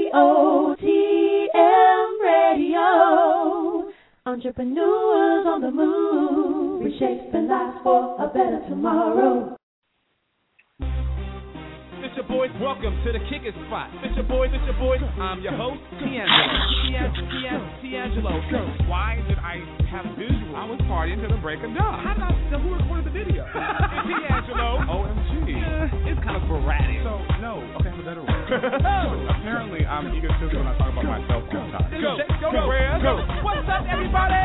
EOTM Radio. Entrepreneurs on the move, reshaping lives for a better tomorrow. It's your boys, welcome to the kicking spot. It's your boys, I'm your host, D'Angelo. Why did I have visual? I was partying to the break of dawn. How did I know who recorded the video? It's D'Angelo. OMG. It's kind of sporadic. So, no. Okay, I have a better one. Apparently, I'm egotistical when I talk about myself all the time. Go. What's up, everybody?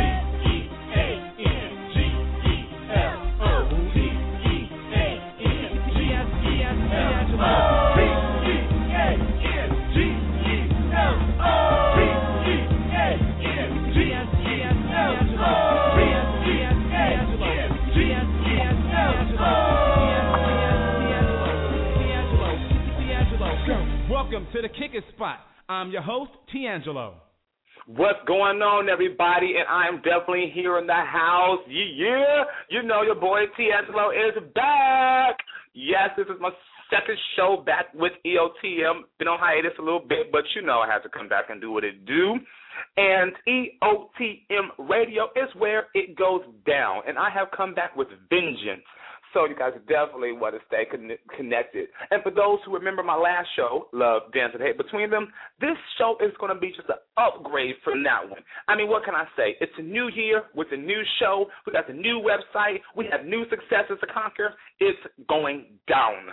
Welcome to the kicking spot. I'm your host, D'Angelo. What's going on, everybody? And I'm definitely here in the house. Yeah. You know your boy D'Angelo is back. Yes, this is my second show back with EOTM. Been on hiatus a little bit, but you know I have to come back and do what it do. And EOTM Radio is where it goes down. And I have come back with vengeance. So you guys definitely want to stay connected. And for those who remember my last show, Love, Dance, and Hate Between Them, this show is going to be just an upgrade from that one. I mean, what can I say? It's a new year with a new show. We got the new website. We have new successes to conquer. It's going down.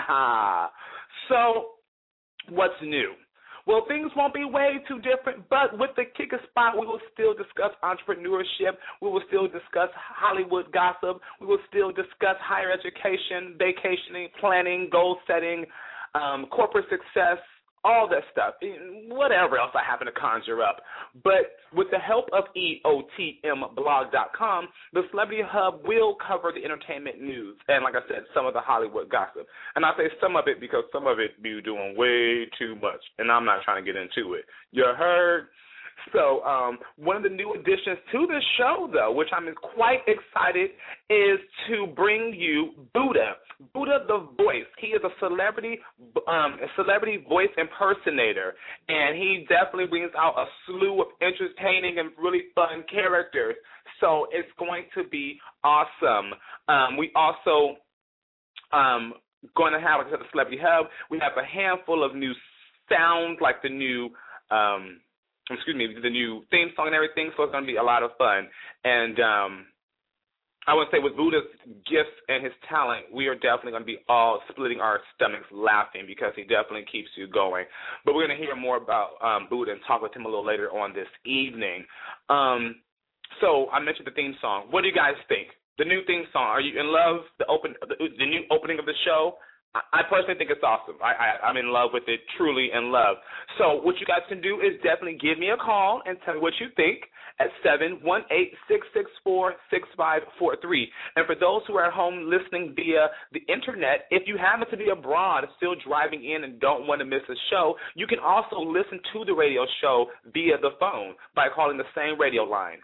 So what's new? Well, things won't be way too different, but with the kicker spot, we will still discuss entrepreneurship. We will still discuss Hollywood gossip. We will still discuss higher education, vacationing, planning, goal setting, corporate success, all that stuff, whatever else I happen to conjure up. But with the help of EOTMblog.com, the Celebrity Hub will cover the entertainment news and, like I said, some of the Hollywood gossip. And I say some of it because some of it be doing way too much, and I'm not trying to get into it. You heard? So one of the new additions to this show, though, which I'm quite excited, is to bring you Buddha. Buddha the Voice. He is a celebrity voice impersonator, and he definitely brings out a slew of entertaining and really fun characters. So it's going to be awesome. We also going to have, like I said, the Celebrity Hub. We have a handful of new sounds, like the new the new theme song and everything, so it's going to be a lot of fun. And I would say with Buddha's gifts and his talent, we are definitely going to be all splitting our stomachs laughing because he definitely keeps you going. But we're going to hear more about Buddha and talk with him a little later on this evening. So I mentioned the theme song. What do you guys think? The new theme song, are you in love? The new opening of the show? I personally think it's awesome. I'm in love with it, truly in love. So what you guys can do is definitely give me a call and tell me what you think at 718-664-6543. And for those who are at home listening via the Internet, if you happen to be abroad still driving in and don't want to miss a show, you can also listen to the radio show via the phone by calling the same radio line,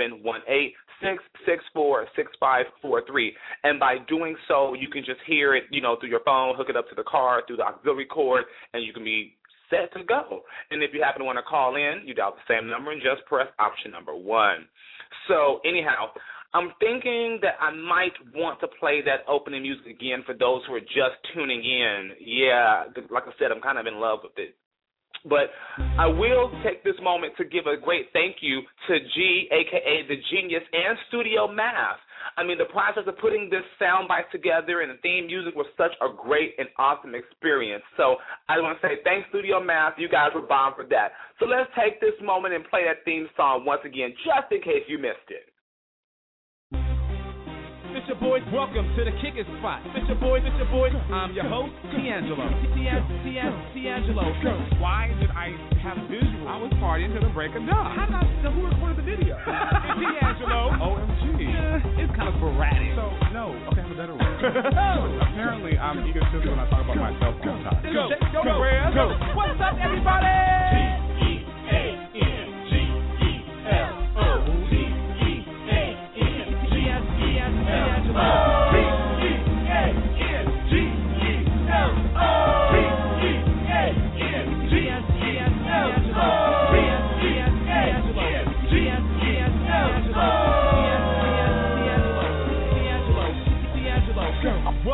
718-664-6543. And by doing so, you can just hear it, through your phone, hook it up to the car, through the auxiliary cord, and you can be set to go. And if you happen to want to call in, you dial the same number and just press option number 1. So anyhow, I'm thinking that I might want to play that opening music again for those who are just tuning in. Yeah, like I said, I'm kind of in love with it. But I will take this moment to give a great thank you to G, a.k.a. The Genius, and Studio Math. I mean, the process of putting this soundbite together and the theme music was such a great and awesome experience. So I want to say thanks, Studio Math. You guys were bomb for that. So let's take this moment and play that theme song once again, just in case you missed it. It's your boys, welcome to the kicking spot. It's your boys, I'm your host, D'Angelo. D'Angelo. Why did I have visual? I was partying to the break of dawn. How did I know who recorded the video? It's D'Angelo. OMG. It's kind of sporadic. So, no. Okay, I have a better one. Apparently, I'm egotistical when I talk about myself all the time. Go. What's up, everybody?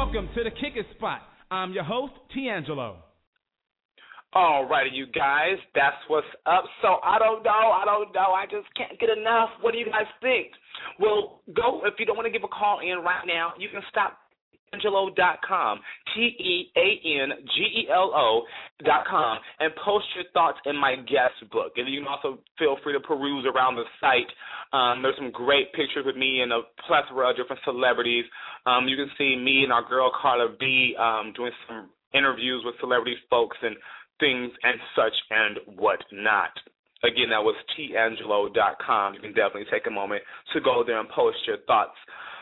Welcome to the Kick It Spot. I'm your host, Tiangelo. All righty, you guys, that's what's up. So I don't know. I just can't get enough. What do you guys think? Well, go, if you don't want to give a call in right now, you can stop Teangelo.com, Teangelo.com, and post your thoughts in my guest book. And you can also feel free to peruse around the site. There's some great pictures with me and a plethora of different celebrities. You can see me and our girl Carla B doing some interviews with celebrity folks and things and such and whatnot. Again, that was Teangelo.com. You can definitely take a moment to go there and post your thoughts.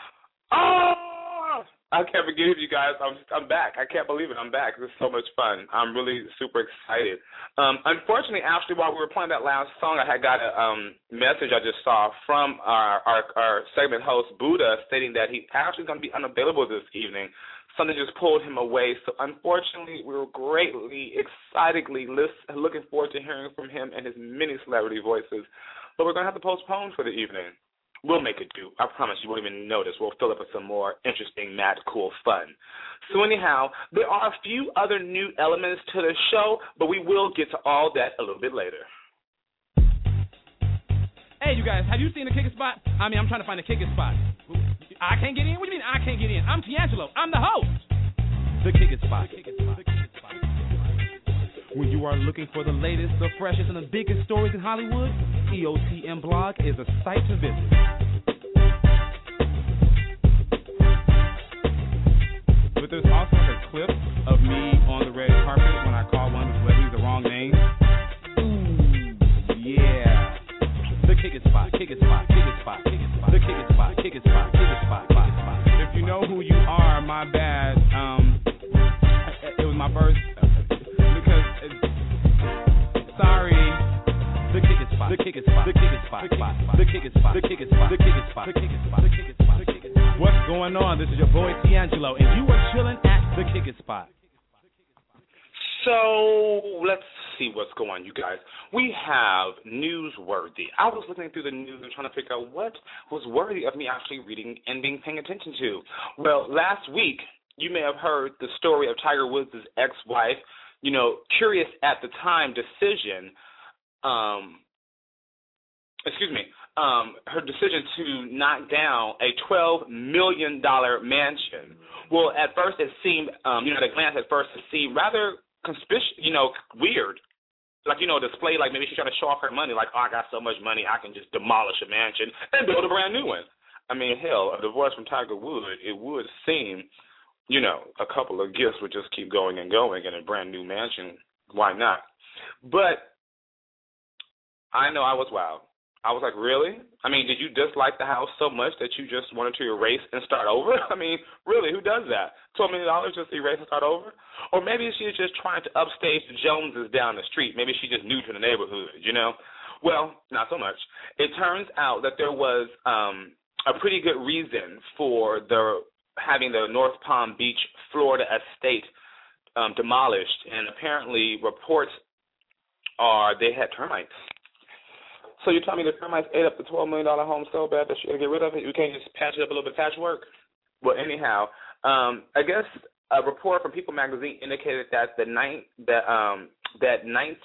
Oh, I can't believe you guys. I'm back. I can't believe it. I'm back. This is so much fun. I'm really super excited. Unfortunately, actually, while we were playing that last song, I had got a message I just saw from our segment host, Buddha, stating that he actually going to be unavailable this evening. Something just pulled him away. So, unfortunately, we were greatly, excitedly looking forward to hearing from him and his many celebrity voices. But we're going to have to postpone for the evening. We'll make it do. I promise you won't even notice. We'll fill up with some more interesting, mad, cool fun. So, anyhow, there are a few other new elements to the show, but we will get to all that a little bit later. Hey, you guys, have you seen the Kick It Spot? I'm trying to find the Kick It Spot. I can't get in? What do you mean I can't get in? I'm Tiangelo. I'm the host. The Kick It Spot. When you are looking for the latest, the freshest, and the biggest stories in Hollywood, EOTM Blog is a site to visit. But there's also a clip of me on the red carpet when I call one of the celebrities the wrong name. Ooh, yeah. The Kick It Spot, Kick It Spot, Kick It Spot, Kick It Spot, the Kick It Spot, Kick It Spot, Kick It Spot, Kick It Spot. If you know who you are, my bad. It was my first because sorry. The Kick It Spot, the Kick It Spot, the Kick It Spot, the Kick It Spot, the Kick It Spot, the Kick It Spot, the Kick It Spot, the Kick It Spot, the Kick It Spot. What's going on? This is your boy Tiangelo, and you are chilling at the Kick It Spot. So let's see what's going on, you guys. We have newsworthy. I was looking through the news and trying to figure out what was worthy of me actually reading and being paying attention to. Well, last week, you may have heard the story of Tiger Woods' ex-wife, curious at the time decision, her decision to knock down a $12 million mansion. Well, at first it seemed, at a glance at first it seemed rather weird. Like, display, like maybe she's trying to show off her money, like, oh, I got so much money, I can just demolish a mansion and build a brand new one. I mean, hell, a divorce from Tiger Woods, it would seem, a couple of gifts would just keep going and going in a brand new mansion. Why not? But I know I was wild. I was like, really? I mean, did you dislike the house so much that you just wanted to erase and start over? I mean, really, who does that? $12 million just erase and start over? Or maybe she's just trying to upstage the Joneses down the street. Maybe she's just new to the neighborhood, Well, not so much. It turns out that there was a pretty good reason for having the North Palm Beach, Florida estate demolished, and apparently reports are they had termites. So you tell me the termites ate up the $12 million home so bad that you got to get rid of it? You can't just patch it up a little bit, patchwork? Well, anyhow, I guess a report from People magazine indicated that that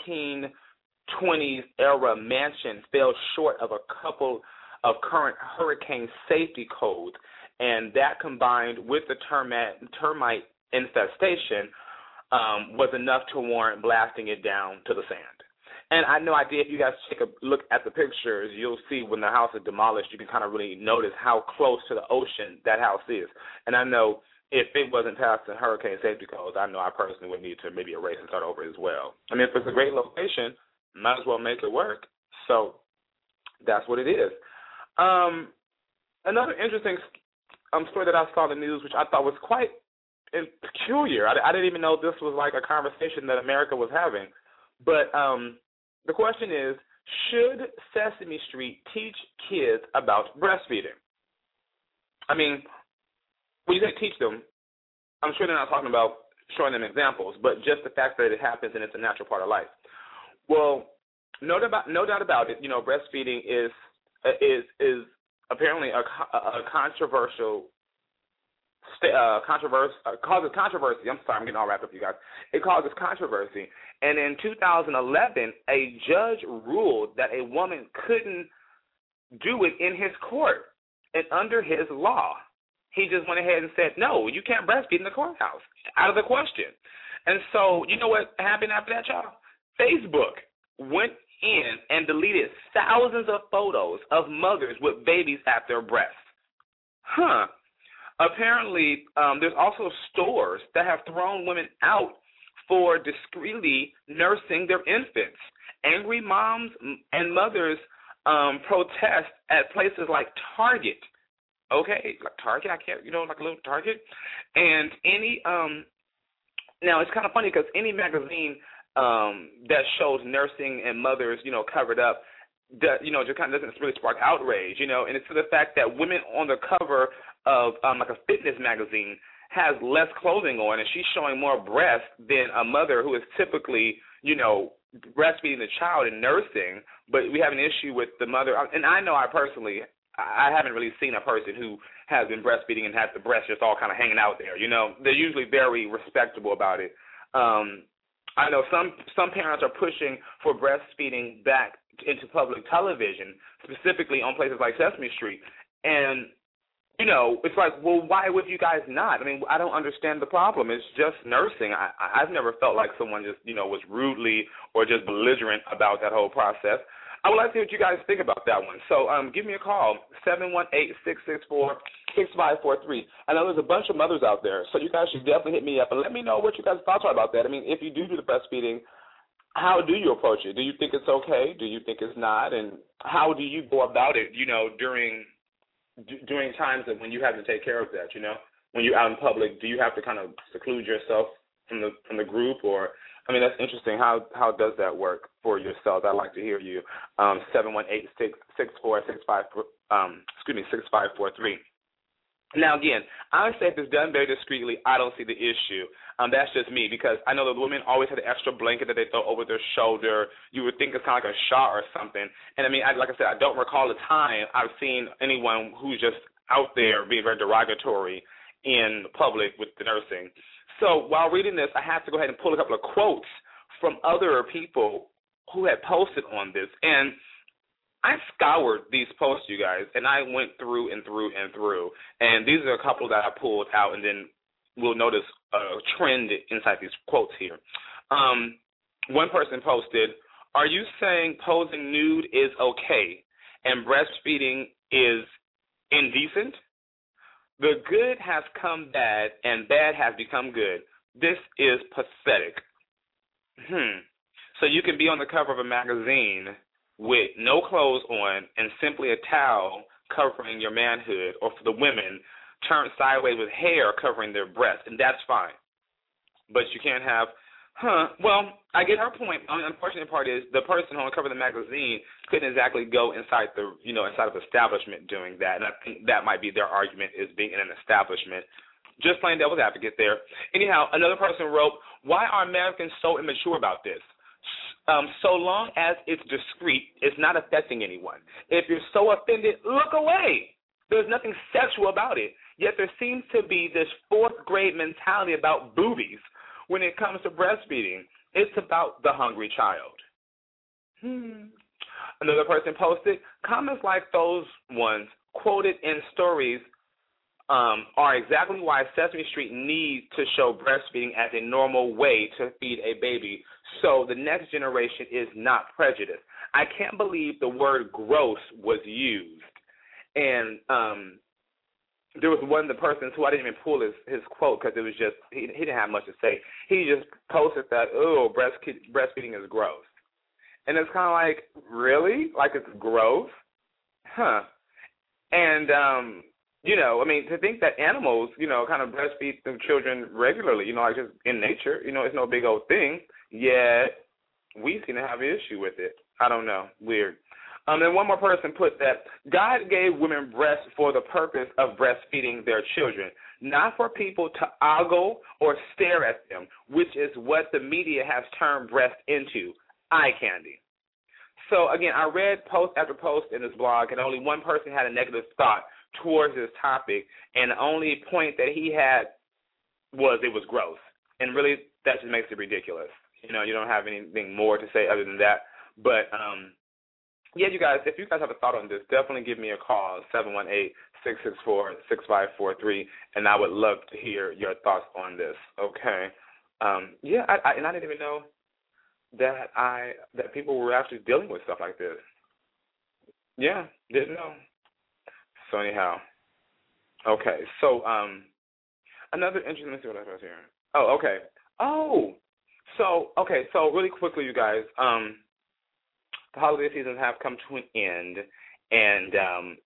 1920s era mansion fell short of a couple of current hurricane safety codes, and that combined with the termite infestation was enough to warrant blasting it down to the sand. And I have no idea if you guys take a look at the pictures, you'll see when the house is demolished, you can kind of really notice how close to the ocean that house is. And I know if it wasn't past the hurricane safety codes, I know I personally would need to maybe erase and start over as well. I mean, if it's a great location, might as well make it work. So that's what it is. Another interesting story that I saw in the news, which I thought was quite peculiar. I didn't even know this was like a conversation that America was having. But the question is, should Sesame Street teach kids about breastfeeding? I mean, when you say teach them, I'm sure they're not talking about showing them examples, but just the fact that it happens and it's a natural part of life. Well, no doubt about it. Breastfeeding is apparently a controversial causes controversy. I'm sorry, I'm getting all wrapped up, you guys. It causes controversy. And in 2011, a judge ruled that a woman couldn't do it in his court and under his law. He just went ahead and said, no, you can't breastfeed in the courthouse. Out of the question. And so, you know what happened after that, y'all? Facebook went in and deleted thousands of photos of mothers with babies at their breasts. Apparently, there's also stores that have thrown women out for discreetly nursing their infants. Angry moms and mothers protest at places like Target. Okay, like Target, like a little Target. And now it's kind of funny because any magazine that shows nursing and mothers, covered up, just kind of doesn't really spark outrage, and it's to the fact that women on the cover of like a fitness magazine has less clothing on, and she's showing more breast than a mother who is typically, breastfeeding the child and nursing. But we have an issue with the mother, and I know I haven't really seen a person who has been breastfeeding and has the breast just all kind of hanging out there. They're usually very respectable about it. I know some parents are pushing for breastfeeding back into public television, specifically on places like Sesame Street. And, it's like, well, why would you guys not? I mean, I don't understand the problem. It's just nursing. I've never felt like someone just, was rudely or just belligerent about that whole process. I would like to see what you guys think about that one. So give me a call, 718-664-6543. I know there's a bunch of mothers out there, so you guys should definitely hit me up and let me know what you guys' thoughts are about that. I mean, if you do the breastfeeding, how do you approach it? Do you think it's okay? Do you think it's not? And how do you go about it, during times when you have to take care of that, When you're out in public, do you have to kind of seclude yourself from the group? Or, I mean, that's interesting. How does that work for yourself? I'd like to hear you. 718-664-6543. Now, again, I would say if it's done very discreetly, I don't see the issue. That's just me, because I know the women always have an extra blanket that they throw over their shoulder. You would think it's kind of like a shawl or something. And, I mean, like I said, I don't recall a time I've seen anyone who's just out there being very derogatory in public with the nursing. So while reading this, I have to go ahead and pull a couple of quotes from other people who had posted on this. And I scoured these posts, you guys, and I went through and through and through. And these are a couple that I pulled out, and then we'll notice a trend inside these quotes here. One person posted, "Are you saying posing nude is okay and breastfeeding is indecent? The good has come bad and bad has become good. This is pathetic." So you can be on the cover of a magazine with no clothes on and simply a towel covering your manhood, or for the women, turned sideways with hair covering their breasts, and that's fine. But you can't have, well, I get her point. The unfortunate part is the person on the cover of the magazine couldn't exactly go inside inside of establishment doing that, and I think that might be their argument, is being in an establishment. Just playing devil's advocate there. Anyhow, another person wrote, "Why are Americans so immature about this? So long as it's discreet, it's not affecting anyone. If you're so offended, look away. There's nothing sexual about it. Yet there seems to be this fourth-grade mentality about boobies when it comes to breastfeeding. It's about the hungry child." Another person posted, "Comments like those ones quoted in stories are exactly why Sesame Street needs to show breastfeeding as a normal way to feed a baby, so the next generation is not prejudiced. I can't believe the word gross was used." And there was one of the persons who I didn't even pull his quote because it was just, he didn't have much to say. He just posted that, breastfeeding is gross. And it's kind of like, really? Like it's gross? And, I mean, to think that animals, kind of breastfeed their children regularly, like just in nature, it's no big old thing, yet we seem to have an issue with it. I don't know. Weird. Then one more person put that God gave women breasts for the purpose of breastfeeding their children, not for people to ogle or stare at them, which is what the media has turned breast into, eye candy. So, again, I read post after post in this blog, and only one person had a negative thought towards this topic, and the only point that he had was it was gross. And really, that just makes it ridiculous. You know, you don't have anything more to say other than that. But, yeah, you guys, if you guys have a thought on this, definitely give me a call, 718-664-6543, and I would love to hear your thoughts on this, okay? Yeah, I didn't even know that people were actually dealing with stuff like this. Yeah, didn't know. So anyhow, okay. So another interesting. Let's see what I have here. Oh, okay. So really quickly, you guys. The holiday seasons have come to an end, and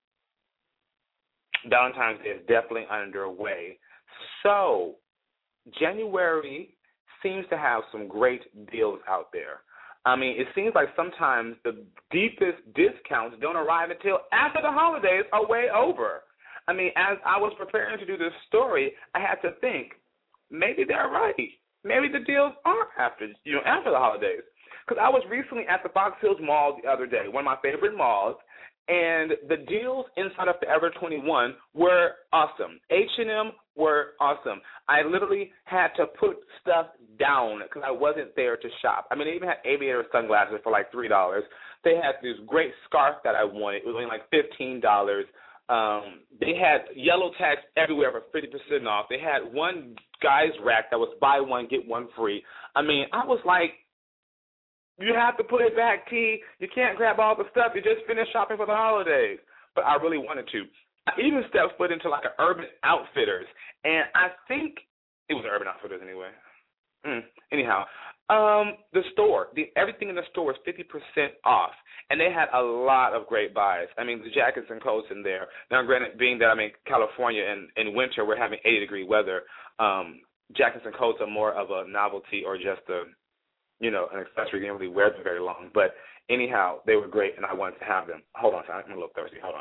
Valentine's Day is definitely underway. So January seems to have some great deals out there. I mean, it seems like sometimes the deepest discounts don't arrive until after the holidays are way over. I mean, as I was preparing to do this story, I had to think, maybe they're right. Maybe the deals are after the holidays. Because I was recently at the Fox Hills Mall the other day, one of my favorite malls, and the deals inside of Forever 21 were awesome. H&M were awesome. I literally had to put stuff down because I wasn't there to shop. I mean, they even had aviator sunglasses for like $3. They had this great scarf that I wanted. It was only like $15. They had yellow tags everywhere for 50% off. They had one guy's rack that was buy one, get one free. I mean, I was like, you have to put it back, T. You can't grab all the stuff. You just finished shopping for the holidays. But I really wanted to. I even stepped foot into like an Urban Outfitters. And I think it was Urban Outfitters anyway. Anyhow, the store, everything in the store is 50% off. And they had a lot of great buys. I mean, the jackets and coats in there. Now, granted, being that I'm in California and in winter we're having 80-degree weather, jackets and coats are more of a novelty or just an accessory. You didn't really wear them very long. But anyhow, they were great, and I wanted to have them. Hold on, I'm a little thirsty. Hold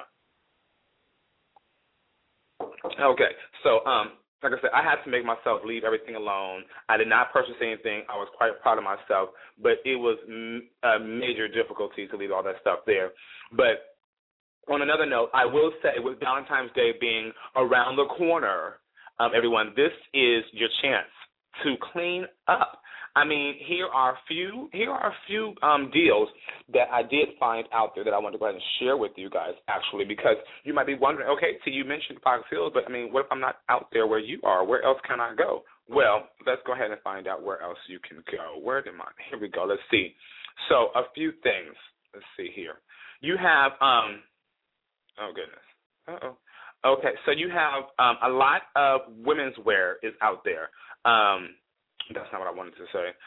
on. Okay, so like I said, I had to make myself leave everything alone. I did not purchase anything. I was quite proud of myself, but it was a major difficulty to leave all that stuff there. But on another note, I will say with Valentine's Day being around the corner, everyone, this is your chance to clean up. I mean, here are a few deals that I did find out there that I want to go ahead and share with you guys, actually, because you might be wondering, okay, so you mentioned Fox Hills, but, I mean, what if I'm not out there where you are? Where else can I go? Well, let's go ahead and find out where else you can go. Here we go. Let's see. So a few things. Let's see here. You have, oh, goodness. Uh-oh. Okay, so you have a lot of women's wear is out there. That's not what I wanted to say.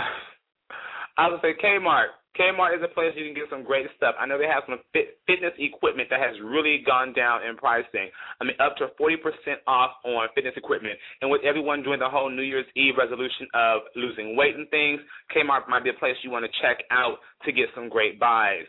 I would say Kmart. Kmart is a place you can get some great stuff. I know they have some fitness equipment that has really gone down in pricing. I mean, up to 40% off on fitness equipment. And with everyone doing the whole New Year's Eve resolution of losing weight and things, Kmart might be a place you want to check out to get some great buys.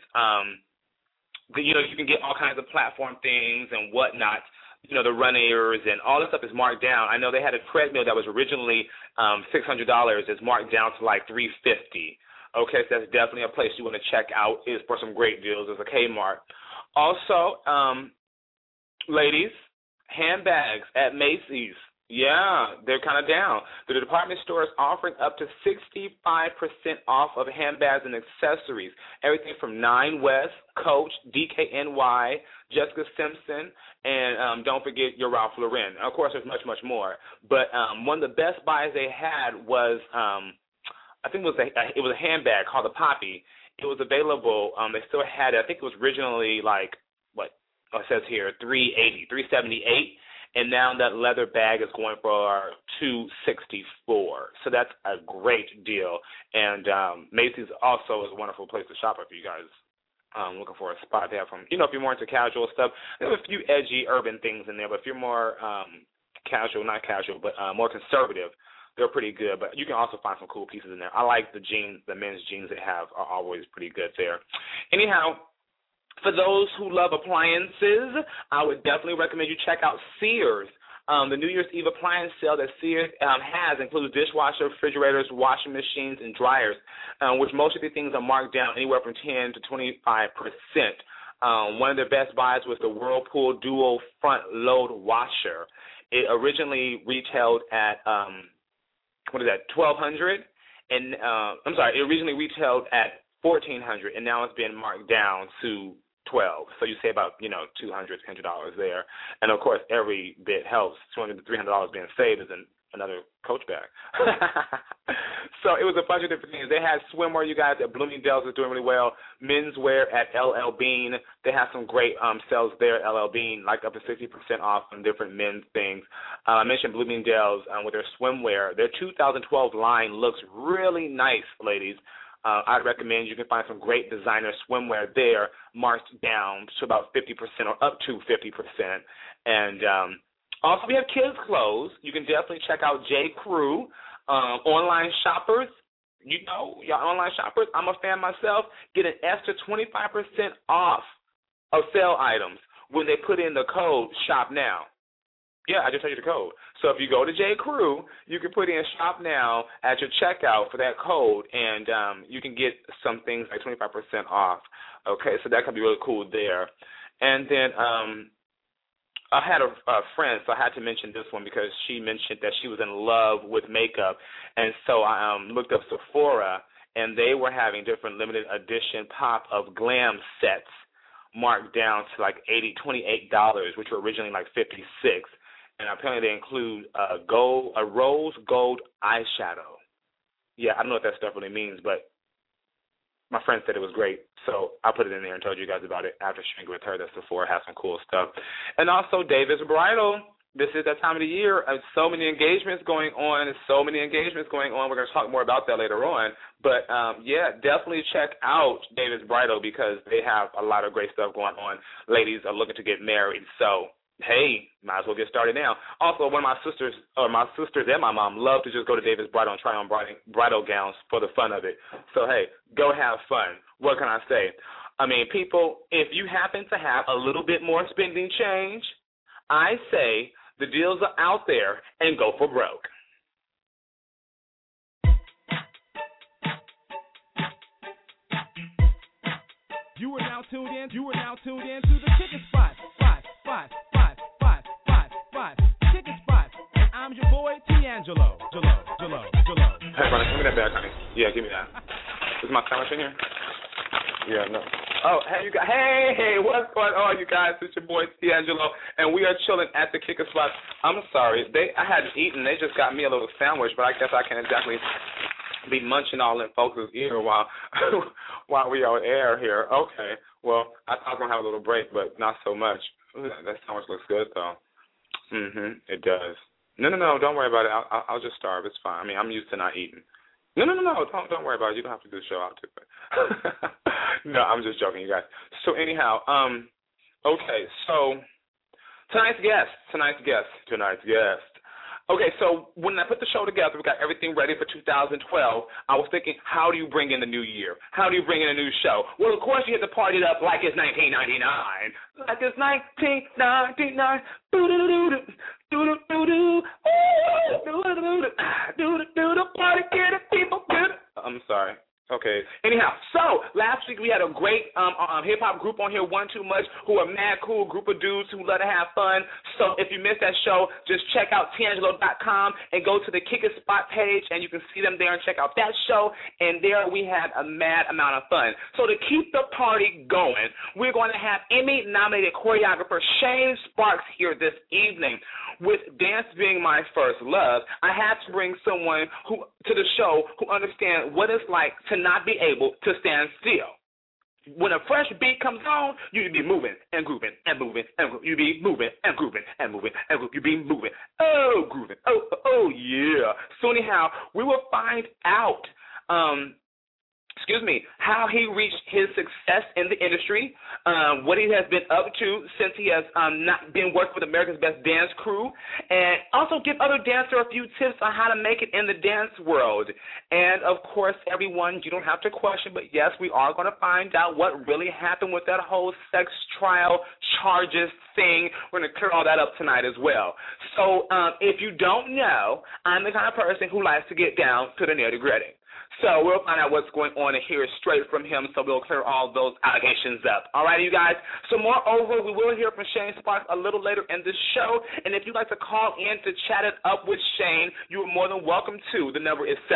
You can get all kinds of platform things and whatnot. The runners and all this stuff is marked down. I know they had a treadmill that was originally $600. It's marked down to like $350. Okay, so that's definitely a place you want to check out is for some great deals. There's a Kmart. Also, ladies, handbags at Macy's. Yeah, they're kind of down. The department store is offering up to 65% off of handbags and accessories. Everything from Nine West, Coach, DKNY, Jessica Simpson, and don't forget your Ralph Lauren. Of course, there's much, much more. But one of the best buys they had was, I think it was a handbag called the Poppy. It was available. They still had it. I think it was originally like, it says here, $378. And now that leather bag is going for $264. So that's a great deal. And Macy's also is a wonderful place to shop if you guys looking for a spot to have from. If you're more into casual stuff, they have a few edgy urban things in there. But if you're more not casual, but more conservative, they're pretty good. But you can also find some cool pieces in there. I like the jeans, the men's jeans they have are always pretty good there. Anyhow, for those who love appliances, I would definitely recommend you check out Sears. The New Year's Eve appliance sale that Sears has includes dishwasher, refrigerators, washing machines, and dryers, which most of the things are marked down anywhere from 10 to 25%. One of their best buys was the Whirlpool Duo Front Load Washer. It originally retailed at $1,200, and it originally retailed at $1,400, and now it's been marked down to $1,200. So you say about $200 there, and of course every bit helps. $200 to $300 being saved is another Coach bag. So it was a bunch of different things. They had swimwear, you guys, at Bloomingdale's is doing really well. Menswear at LL Bean. They have some great sales there at LL Bean, like up to 60% off on different men's things. I mentioned Bloomingdale's with their swimwear. Their 2012 line looks really nice, ladies. I'd recommend you can find some great designer swimwear there, marked down to about 50% or up to 50%. And also, we have kids' clothes. You can definitely check out J. Crew. Online shoppers, y'all online shoppers, I'm a fan myself, get an extra 25% off of sale items when they put in the code Shop Now. Yeah, I just told you the code. So if you go to J. Crew, you can put in Shop Now at your checkout for that code, and you can get some things like 25% off. Okay, so that can be really cool there. And then I had a friend, so I had to mention this one because she mentioned that she was in love with makeup, and so I looked up Sephora, and they were having different limited edition pop of glam sets marked down to like $28, which were originally like $56, and apparently they include a rose gold eyeshadow. Yeah, I don't know what that stuff really means, but my friend said it was great, so I put it in there and told you guys about it after sharing with her that Sephora has some cool stuff. And also Davis Bridal. This is that time of the year. So many engagements going on. We're going to talk more about that later on. But, definitely check out Davis Bridal because they have a lot of great stuff going on. Ladies are looking to get married, so hey, might as well get started now. Also, one of my sisters and my mom love to just go to Davis Bridal and try on bridal gowns for the fun of it. So, hey, go have fun. What can I say? I mean, people, if you happen to have a little bit more spending change, I say the deals are out there and go for broke. You are now tuned in to the Chicken Spot. Chicken Spot. And I'm your boy, D'Angelo. Hey, Ronnie, give me that bag, honey. Yeah, give me that. Is my sandwich in here? Yeah, no. Oh, hey, you guys. Hey, what's going on, you guys? It's your boy, D'Angelo, and we are chilling at the Kicker Spot. I'm sorry. I hadn't eaten. They just got me a little sandwich, but I guess I can't exactly be munching all in folks' ear while we on air here. Okay. Well, I thought I was going to have a little break, but not so much. Ooh, that sandwich looks good, though. It does. No, don't worry about it. I'll just starve. It's fine. I mean, I'm used to not eating. No, don't worry about it. You don't have to do the show out too. No, I'm just joking, you guys. So anyhow, okay, so tonight's guest. Okay, so when I put the show together, we got everything ready for 2012. I was thinking, how do you bring in the new year? How do you bring in a new show? Well, of course, you have to party it up like it's 1999. Like it's 1999. Party, get it, people, get it. I'm sorry. Okay. Anyhow, so last week we had a great hip-hop group on here, One Too Much, who are mad cool group of dudes who love to have fun. So if you missed that show, just check out D'Angelo.com and go to the Kick It Spot page, and you can see them there and check out that show. And there we had a mad amount of fun. So to keep the party going, we're going to have Emmy-nominated choreographer Shane Sparks here this evening. With dance being my first love, I had to bring someone to the show who understands what it's like to not be able to stand still. When a fresh beat comes on, you be moving and grooving and moving and grooving. You be moving and grooving and moving and grooving. You be moving. Oh, grooving. Oh, yeah. So anyhow, we will find out how he reached his success in the industry, what he has been up to since he has not been working with America's Best Dance Crew, and also give other dancers a few tips on how to make it in the dance world. And, of course, everyone, you don't have to question, but, yes, we are going to find out what really happened with that whole sex trial charges thing. We're going to clear all that up tonight as well. So if you don't know, I'm the kind of person who likes to get down to the nitty-gritty. So we'll find out what's going on and hear it straight from him, so we'll clear all those allegations up. All right, you guys? So moreover, we will hear from Shane Sparks a little later in this show, and if you'd like to call in to chat it up with Shane, you are more than welcome to. The number is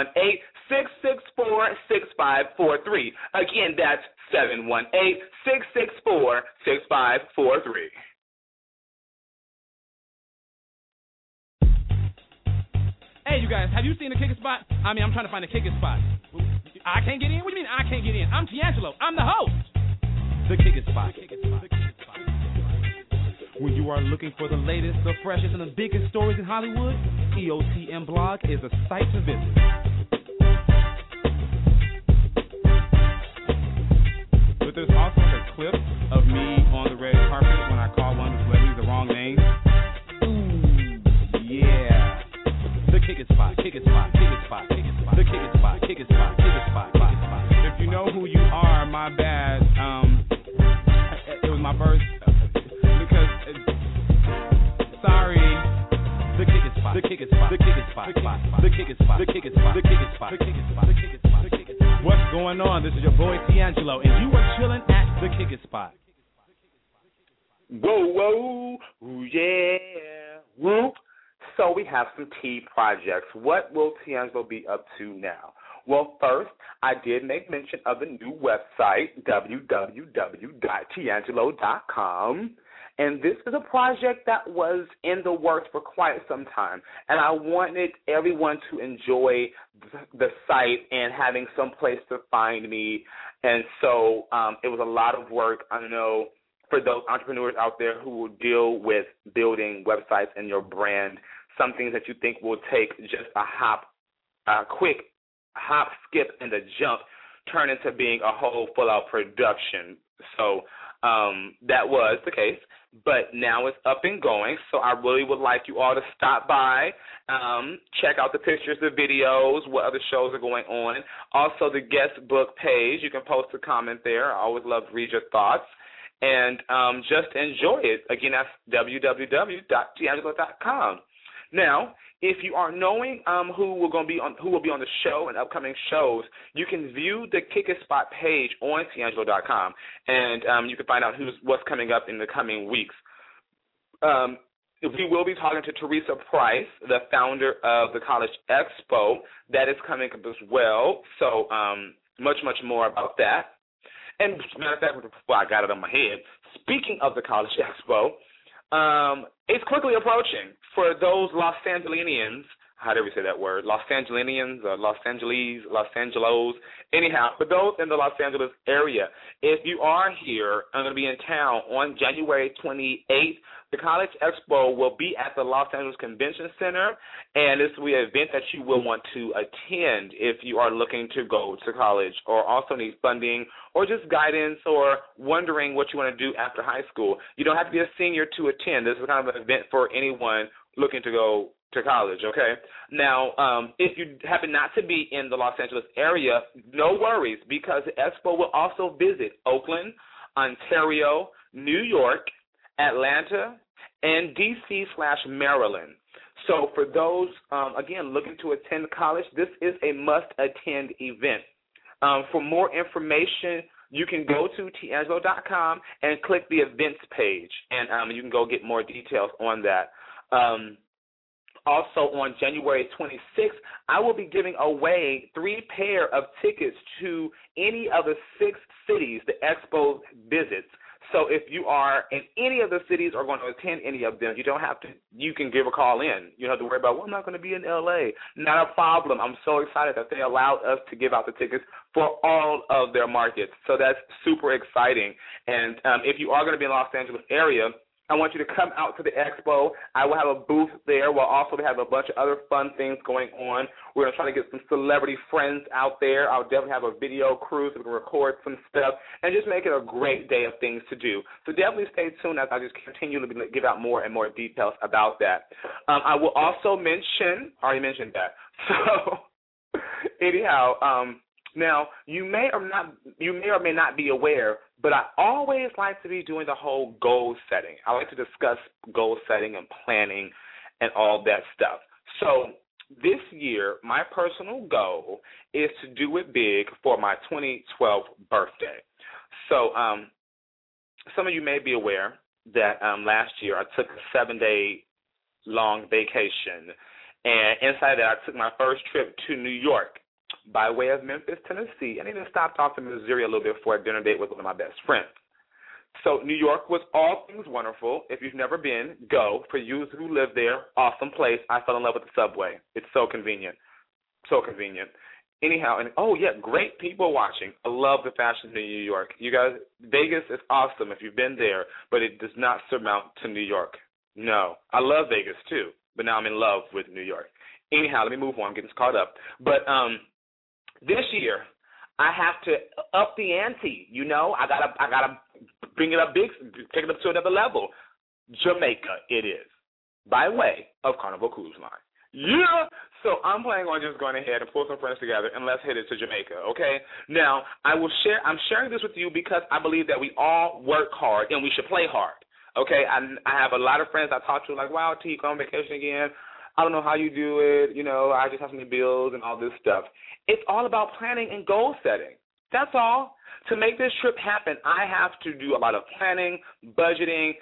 718-664-6543. Again, that's 718-664-6543. Hey, you guys, have you seen the kicker spot? I mean, I'm trying to find the kicker spot. I can't get in? What do you mean I can't get in? I'm D'Angelo. I'm the host. The kicker spot. When you are looking for the latest, the freshest, and the biggest stories in Hollywood, EOTM Blog is a site to visit. But there's also a clip of me on the red carpet when I call one of the celebrities the wrong name. Ooh, yeah. The kicker spot. If you know who you are, my bad. It was my birth. Because, sorry. The kicker spot. What's going on? This is your boy D'Angelo, and you are chilling at the kicker spot. Whoa, ooh, yeah, whoop. So we have some tea projects. What will D'Angelo be up to now? Well, first, I did make mention of the new website, www.D'Angelo.com. And this is a project that was in the works for quite some time. And I wanted everyone to enjoy the site and having some place to find me. And so it was a lot of work. I know for those entrepreneurs out there who will deal with building websites and your brand, some things that you think will take just a quick hop, skip, and a jump turn into being a whole full-out production. So that was the case. But now it's up and going, so I really would like you all to stop by, check out the pictures, the videos, what other shows are going on. Also, the guest book page, you can post a comment there. I always love to read your thoughts. And just enjoy it. Again, that's www.D'Angelo.com. Now, if you are knowing who will be on the show and upcoming shows, you can view the Kick It Spot page on D'Angelo.com, and you can find out what's coming up in the coming weeks. We will be talking to Teresa Price, the founder of the College Expo. That is coming up as well. So much more about that. And as a matter of fact, before I got it on my head, speaking of the College Expo, it's quickly approaching. For those Los Angelinians, how do we say that word? Los Angelinians, Los Angelos. Anyhow, for those in the Los Angeles area, if you are here, I'm going to be in town on January 28th. The College Expo will be at the Los Angeles Convention Center, and this will be an event that you will want to attend if you are looking to go to college or also need funding or just guidance or wondering what you want to do after high school. You don't have to be a senior to attend. This is kind of an event for anyone looking to go to college, okay? Now, if you happen not to be in the Los Angeles area, no worries, because the Expo will also visit Oakland, Ontario, New York, Atlanta, and D.C./Maryland. So for those, again, looking to attend college, this is a must-attend event. For more information, you can go to D'Angelo.com and click the events page, and you can go get more details on that. Also, on January 26th, I will be giving away 3 pair of tickets to any of the 6 cities the Expo visits. So if you are in any of the cities or going to attend any of them, you can give a call in. You don't have to worry about, well, I'm not going to be in L.A. Not a problem. I'm so excited that they allowed us to give out the tickets for all of their markets. So that's super exciting. And if you are going to be in the Los Angeles area, I want you to come out to the Expo. I will have a booth there. We'll also have a bunch of other fun things going on. We're going to try to get some celebrity friends out there. I'll definitely have a video crew so we can record some stuff and just make it a great day of things to do. So definitely stay tuned as I just continue to give out more and more details about that. I will also mention, I already mentioned that. So anyhow, now, you may or may not be aware, but I always like to be doing the whole goal setting. I like to discuss goal setting and planning and all that stuff. So this year, my personal goal is to do it big for my 2012 birthday. So some of you may be aware that last year I took a 7-day long vacation, and inside that I took my first trip to New York by way of Memphis, Tennessee, and even stopped off in Missouri a little bit for a dinner date with one of my best friends. So New York was all things wonderful. If you've never been, go. For you who live there, awesome place. I fell in love with the subway. It's so convenient. So convenient. Anyhow, and oh, yeah, great people watching. I love the fashion in New York. You guys, Vegas is awesome if you've been there, but it does not surmount to New York. No. I love Vegas, too, but now I'm in love with New York. Anyhow, let me move on. I'm getting caught up. But this year, I have to up the ante. You know, I gotta bring it up big, take it up to another level. Jamaica, it is, by way of Carnival Cruise Line. Yeah. So I'm planning on just going ahead and pull some friends together and let's hit it to Jamaica. Okay. Now I'm sharing this with you because I believe that we all work hard and we should play hard. Okay. I have a lot of friends I talk to like, wow, T, go on vacation again. I don't know how you do it. You know, I just have so many bills and all this stuff. It's all about planning and goal setting. That's all. To make this trip happen, I have to do a lot of planning, budgeting,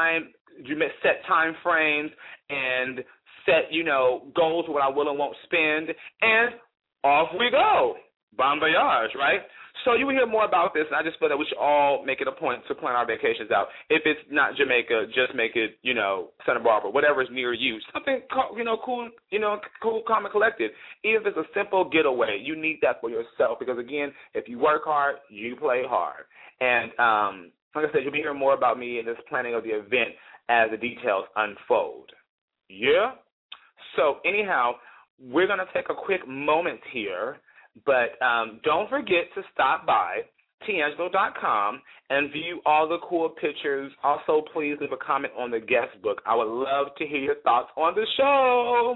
set time frames, and set, goals for what I will and won't spend, and off we go. Bon voyage, right? So you will hear more about this, and I just feel that we should all make it a point to plan our vacations out. If it's not Jamaica, just make it, Santa Barbara, whatever is near you. Something, cool, calm and collected. Even if it's a simple getaway, you need that for yourself because, again, if you work hard, you play hard. And like I said, you'll be hearing more about me in this planning of the event as the details unfold. Yeah? So anyhow, we're going to take a quick moment here. But don't forget to stop by Tiangelo.com and view all the cool pictures. Also, please leave a comment on the guest book. I would love to hear your thoughts on the show.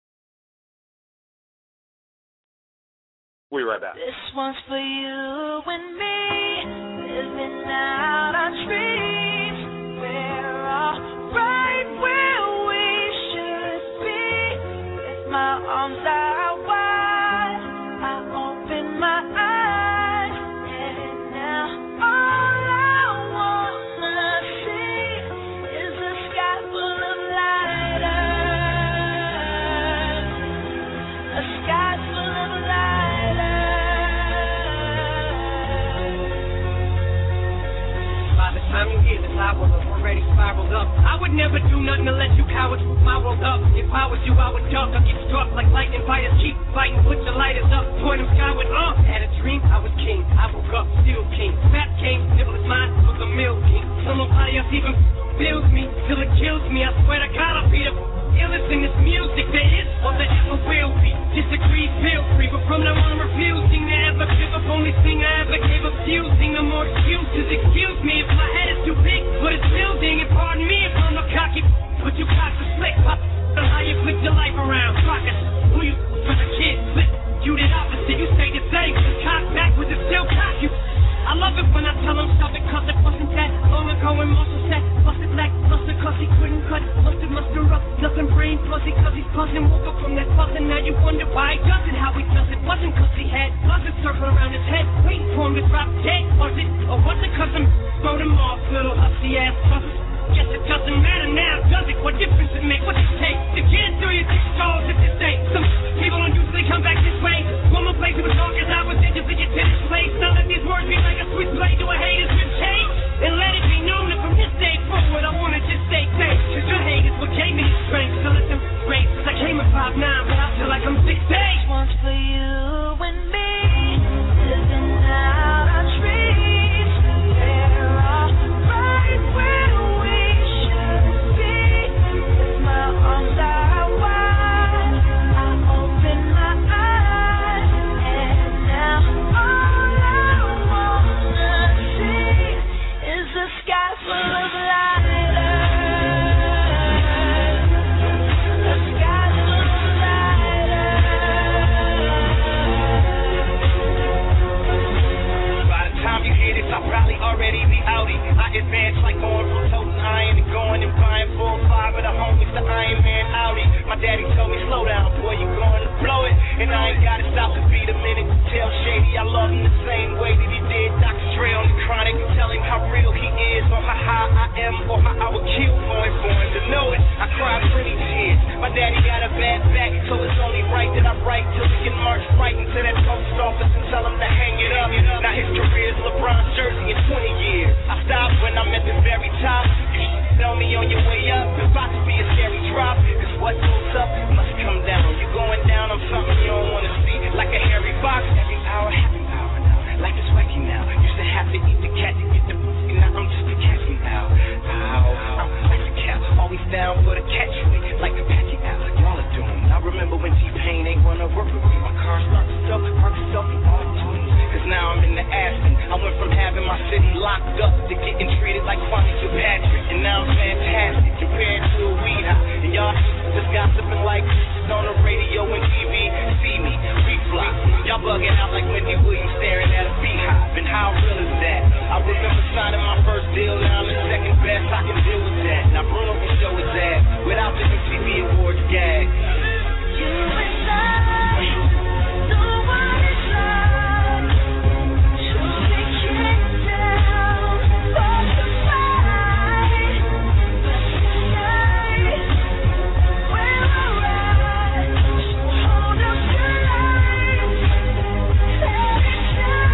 We'll be right back. This one's for you and me, living out our dreams. We're all right where we should be. If my arms are wide, my eyes, and now all I wanna see is a sky full of lighters, a sky full of lighters. By the time you get this, I was already spiraled up. I would never do nothing to let you cowards my world up. If I was you, I would duck or get struck like lightning by a cheap fighting, put your lighters up, point them skyward. Had a dream, I was king. I woke up, still king. Fat king, it was mine, was a milk king. So nobody else even feels me till it kills me. I swear to God, I'll be the illest in this music there is or there ever will be. Disagree, feel free, but from now on I'm refusing to ever give up. Only thing I ever gave up using. No more excuses. Excuse me if my head is too big, but it's building. And pardon me if I'm a cocky, but you got to slick. Pop how you flip your life around. Rockers, who you for the kid? Flip. You did opposite, you say the same. Cock back with the still cock you. I love it when I tell him stop it, cause it wasn't that long ago when Marshall said, busted black, busted cause he couldn't cut, busted muster up, nothing brain fuzzy cause he's buzzing, woke up from that buzzing, now you wonder why he does it, how he does it, wasn't cause he had buzzing circling around his head, waiting for him to drop dead, was it, or was it cause him wrote him off, little hussy ass buzzers? Guess it doesn't matter now, does it? What difference it make? What's it take to get through your six calls if you say some Holly, already be outie. I advance like going from toting iron to going and buying 4 or 5 of the homies, the Iron Man Audi. My daddy told me, slow down, boy, you going to blow it. And I ain't gotta stop to beat a minute to tell Shady I love him the same way that he did Dr. Dre on the Chronic. Tell him how real he is, or how high I am, or how I would kill for him to know it. I cried pretty tears. My daddy got a bad back, so it's only right that I write till we can march right into that post office and tell him to hang it up. Now his career's LeBron's jersey in 20 years. I stopped when I'm at the very top. You should tell me on your way up. It's about to be a scary drop. Cause what goes up must come down. You're going down on something you don't want to see. Like a hairy fox. Every hour, happy hour now. Life is wacky now. Used to have to eat the cat to get the and now I'm just a catching now. I'm like a cat. Always down for the catch weight. Like Apache Al. Y'all are doomed. I remember when T-Pain ain't wanna work with me. My car starts itself, park itself, and all tunes. Cause now I'm in the Aston. I went from having my city locked up to getting treated like Kwame Patrick. And now I'm fantastic compared to a weed high. And y'all just gossiping like on the radio and TV. See me, reflop. Y'all bugging out like Wendy Williams staring at a beehive. And how real is that? I remember signing my first deal. Now I'm the second best. I can deal with that. Now Bruno can show his ass without the MTV Awards gag. You and I know what it's like to be kicked down for the fight. But tonight we're alright. So hold up your light, let it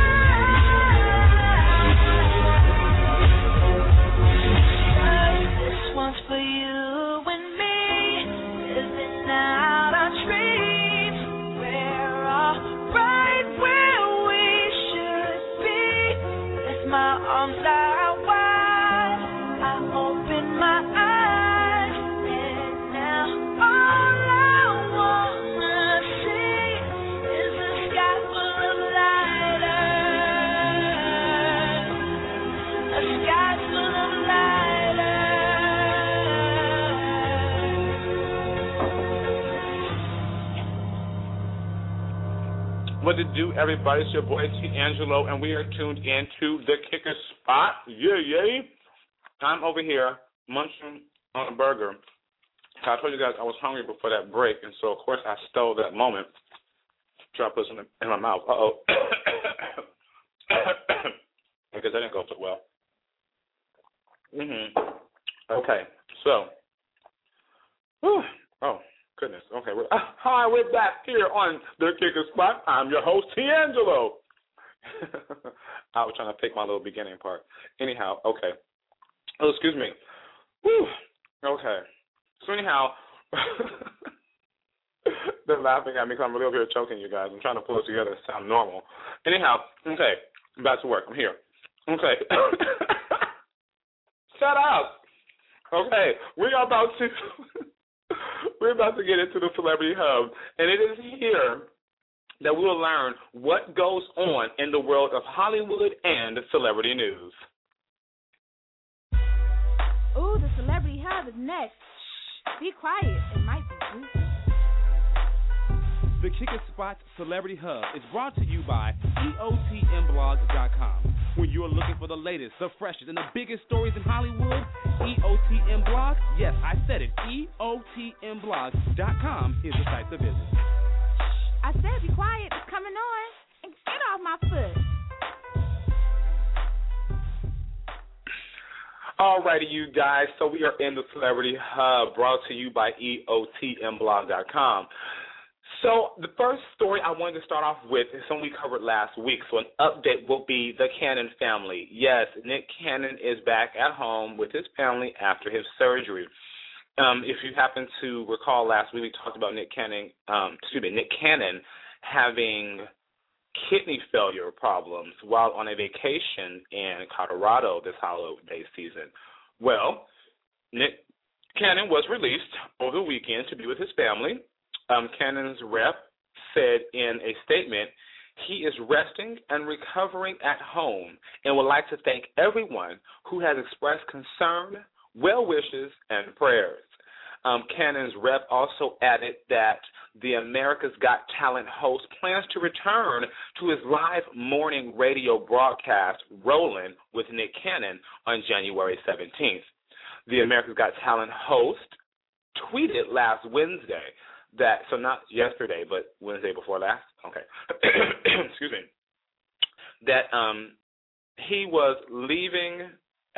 shine. This one's for you and me, living out our dreams. We're all right where we should be. With my arms out wide, I open my eyes, and now all I wanna see is a sky full of lighters, a sky full of lighters. What to do, everybody? It's your boy D'Angelo, and we are tuned in to the Kicker Spot. Yay! I'm over here munching on a burger. So I told you guys I was hungry before that break, and so of course I stole that moment. Try to put something in my mouth. Because that didn't go so well. Okay, so. Whew. Oh. Goodness. Okay. Hi, we're back here on the Kicker Spot. I'm your host, D'Angelo. I was trying to pick my little beginning part. Anyhow, okay. Oh, excuse me. Whew. Okay. So anyhow, they're laughing at me because I'm really over here choking you guys. I'm trying to pull it together to sound normal. Anyhow, okay. I'm back to work. I'm here. Okay. Shut up. Okay. We're about to get into the Celebrity Hub, and it is here that we will learn what goes on in the world of Hollywood and celebrity news. Ooh, the Celebrity Hub is next. Shh, be quiet. It might be juicy. The Kicker Spot Celebrity Hub is brought to you by EOTMblog.com. When you're looking for the latest, the freshest, and the biggest stories in Hollywood, EOTM Blog, yes, I said it, EOTMblog.com is the site to visit. I said be quiet. It's coming on. And get off my foot. Alrighty, you guys, so we are in the Celebrity Hub, brought to you by EOTMblog.com. So the first story I wanted to start off with is something we covered last week. So an update will be the Cannon family. Yes, Nick Cannon is back at home with his family after his surgery. If you happen to recall last week, we talked about Nick Cannon having kidney failure problems while on a vacation in Colorado this holiday season. Well, Nick Cannon was released over the weekend to be with his family. Cannon's rep said in a statement, he is resting and recovering at home and would like to thank everyone who has expressed concern, well wishes, and prayers. Cannon's rep also added that the America's Got Talent host plans to return to his live morning radio broadcast, Rollin' with Nick Cannon, on January 17th. The America's Got Talent host tweeted last Wednesday that, so not yesterday, but Wednesday before last, okay, excuse me, that he was leaving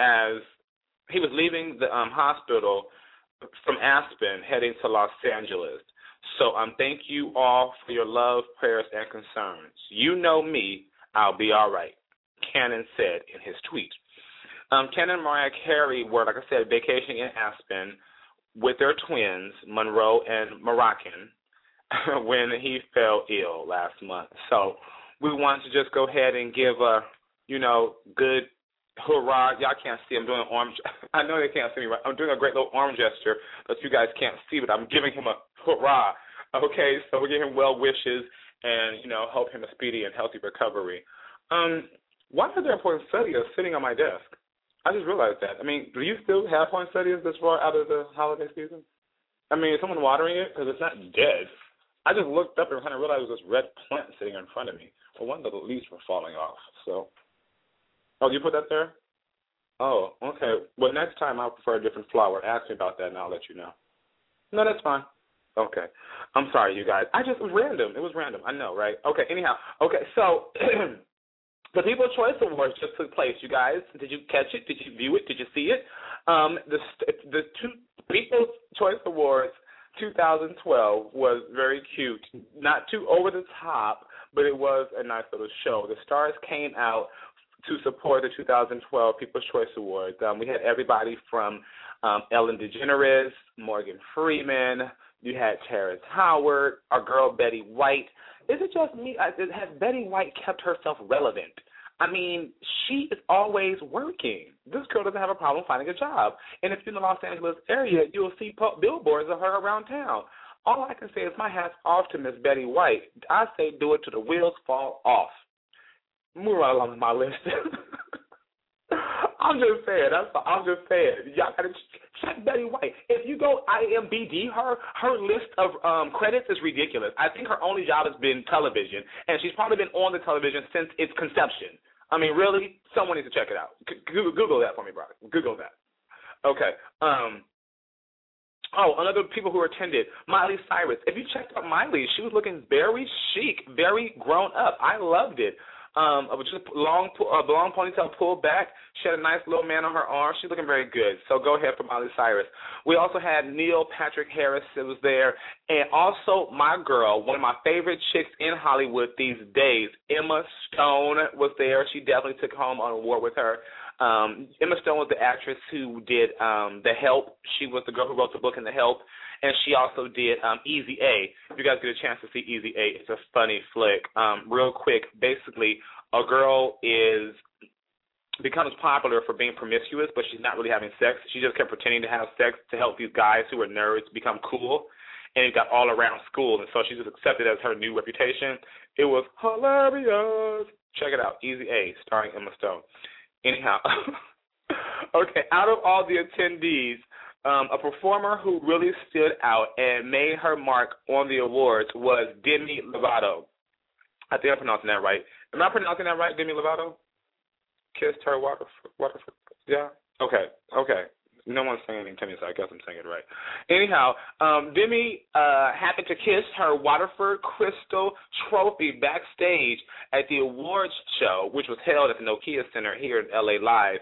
the hospital from Aspen, heading to Los Angeles. So thank you all for your love, prayers, and concerns. You know me, I'll be all right, Cannon said in his tweet. Cannon and Mariah Carey were, like I said, vacationing in Aspen with their twins, Monroe and Moroccan, when he fell ill last month. So we wanted to just go ahead and give a, good hurrah. Y'all can't see. I'm doing an arm. I know they can't see me right. I'm doing a great little arm gesture that you guys can't see, but I'm giving him a hurrah. Okay, so we're giving him well wishes and, hope him a speedy and healthy recovery. Why are there poinsettias sitting on my desk? I just realized that. I mean, do you still have poinsettias this far out of the holiday season? I mean, is someone watering it? Because it's not dead. I just looked up and kind of realized there was this red plant sitting in front of me. Well, one of the leaves were falling off. So, you put that there? Oh, okay. Well, next time I'll prefer a different flower. Ask me about that, and I'll let you know. No, that's fine. Okay. I'm sorry, you guys. It was random. It was random. I know, right? Okay, anyhow. Okay, so the People's Choice Awards just took place, you guys. Did you catch it? Did you view it? Did you see it? The two People's Choice Awards 2012 was very cute. Not too over the top, but it was a nice little show. The stars came out to support the 2012 People's Choice Awards. We had everybody from Ellen DeGeneres, Morgan Freeman. You had Terrence Howard, our girl Betty White. Is it just me? Has Betty White kept herself relevant? I mean, she is always working. This girl doesn't have a problem finding a job. And if you're in the Los Angeles area, you'll see billboards of her around town. All I can say is my hat's off to Miss Betty White. I say do it till the wheels fall off. Move right along my list. I'm just saying. Y'all got to check Betty White. If you go IMBD, her list of credits is ridiculous. I think her only job has been television, and she's probably been on the television since its conception. I mean, really? Someone needs to check it out. Google that for me, brother. Google that. Okay. Another people who attended, Miley Cyrus. If you checked out Miley, she was looking very chic, very grown up. I loved it. Just long ponytail pulled back. She had a nice little man on her arm. She's looking very good. So go ahead for Miley Cyrus. We also had Neil Patrick Harris that was there. And also my girl, one of my favorite chicks in Hollywood these days, Emma Stone was there. She definitely took home an award with her. Emma Stone was the actress who did The Help. She was the girl who wrote the book in The Help. And she also did Easy A. If you guys get a chance to see Easy A, it's a funny flick. Real quick, basically, a girl becomes popular for being promiscuous, but she's not really having sex. She just kept pretending to have sex to help these guys who were nerds become cool. And it got all around school, and so she just accepted it as her new reputation. It was hilarious. Check it out, Easy A, starring Emma Stone. Anyhow, okay, out of all the attendees, a performer who really stood out and made her mark on the awards was Demi Lovato. I think I'm pronouncing that right. Am I pronouncing that right, Demi Lovato? Kissed her Waterford. Yeah? Okay. No one's saying anything to me, so I guess I'm saying it right. Anyhow, Demi happened to kiss her Waterford Crystal Trophy backstage at the awards show, which was held at the Nokia Center here in LA Live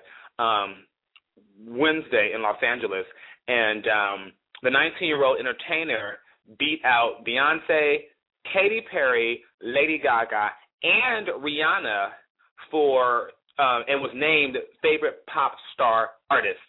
Wednesday in Los Angeles. And the 19-year-old entertainer beat out Beyonce, Katy Perry, Lady Gaga, and Rihanna and was named favorite pop artist.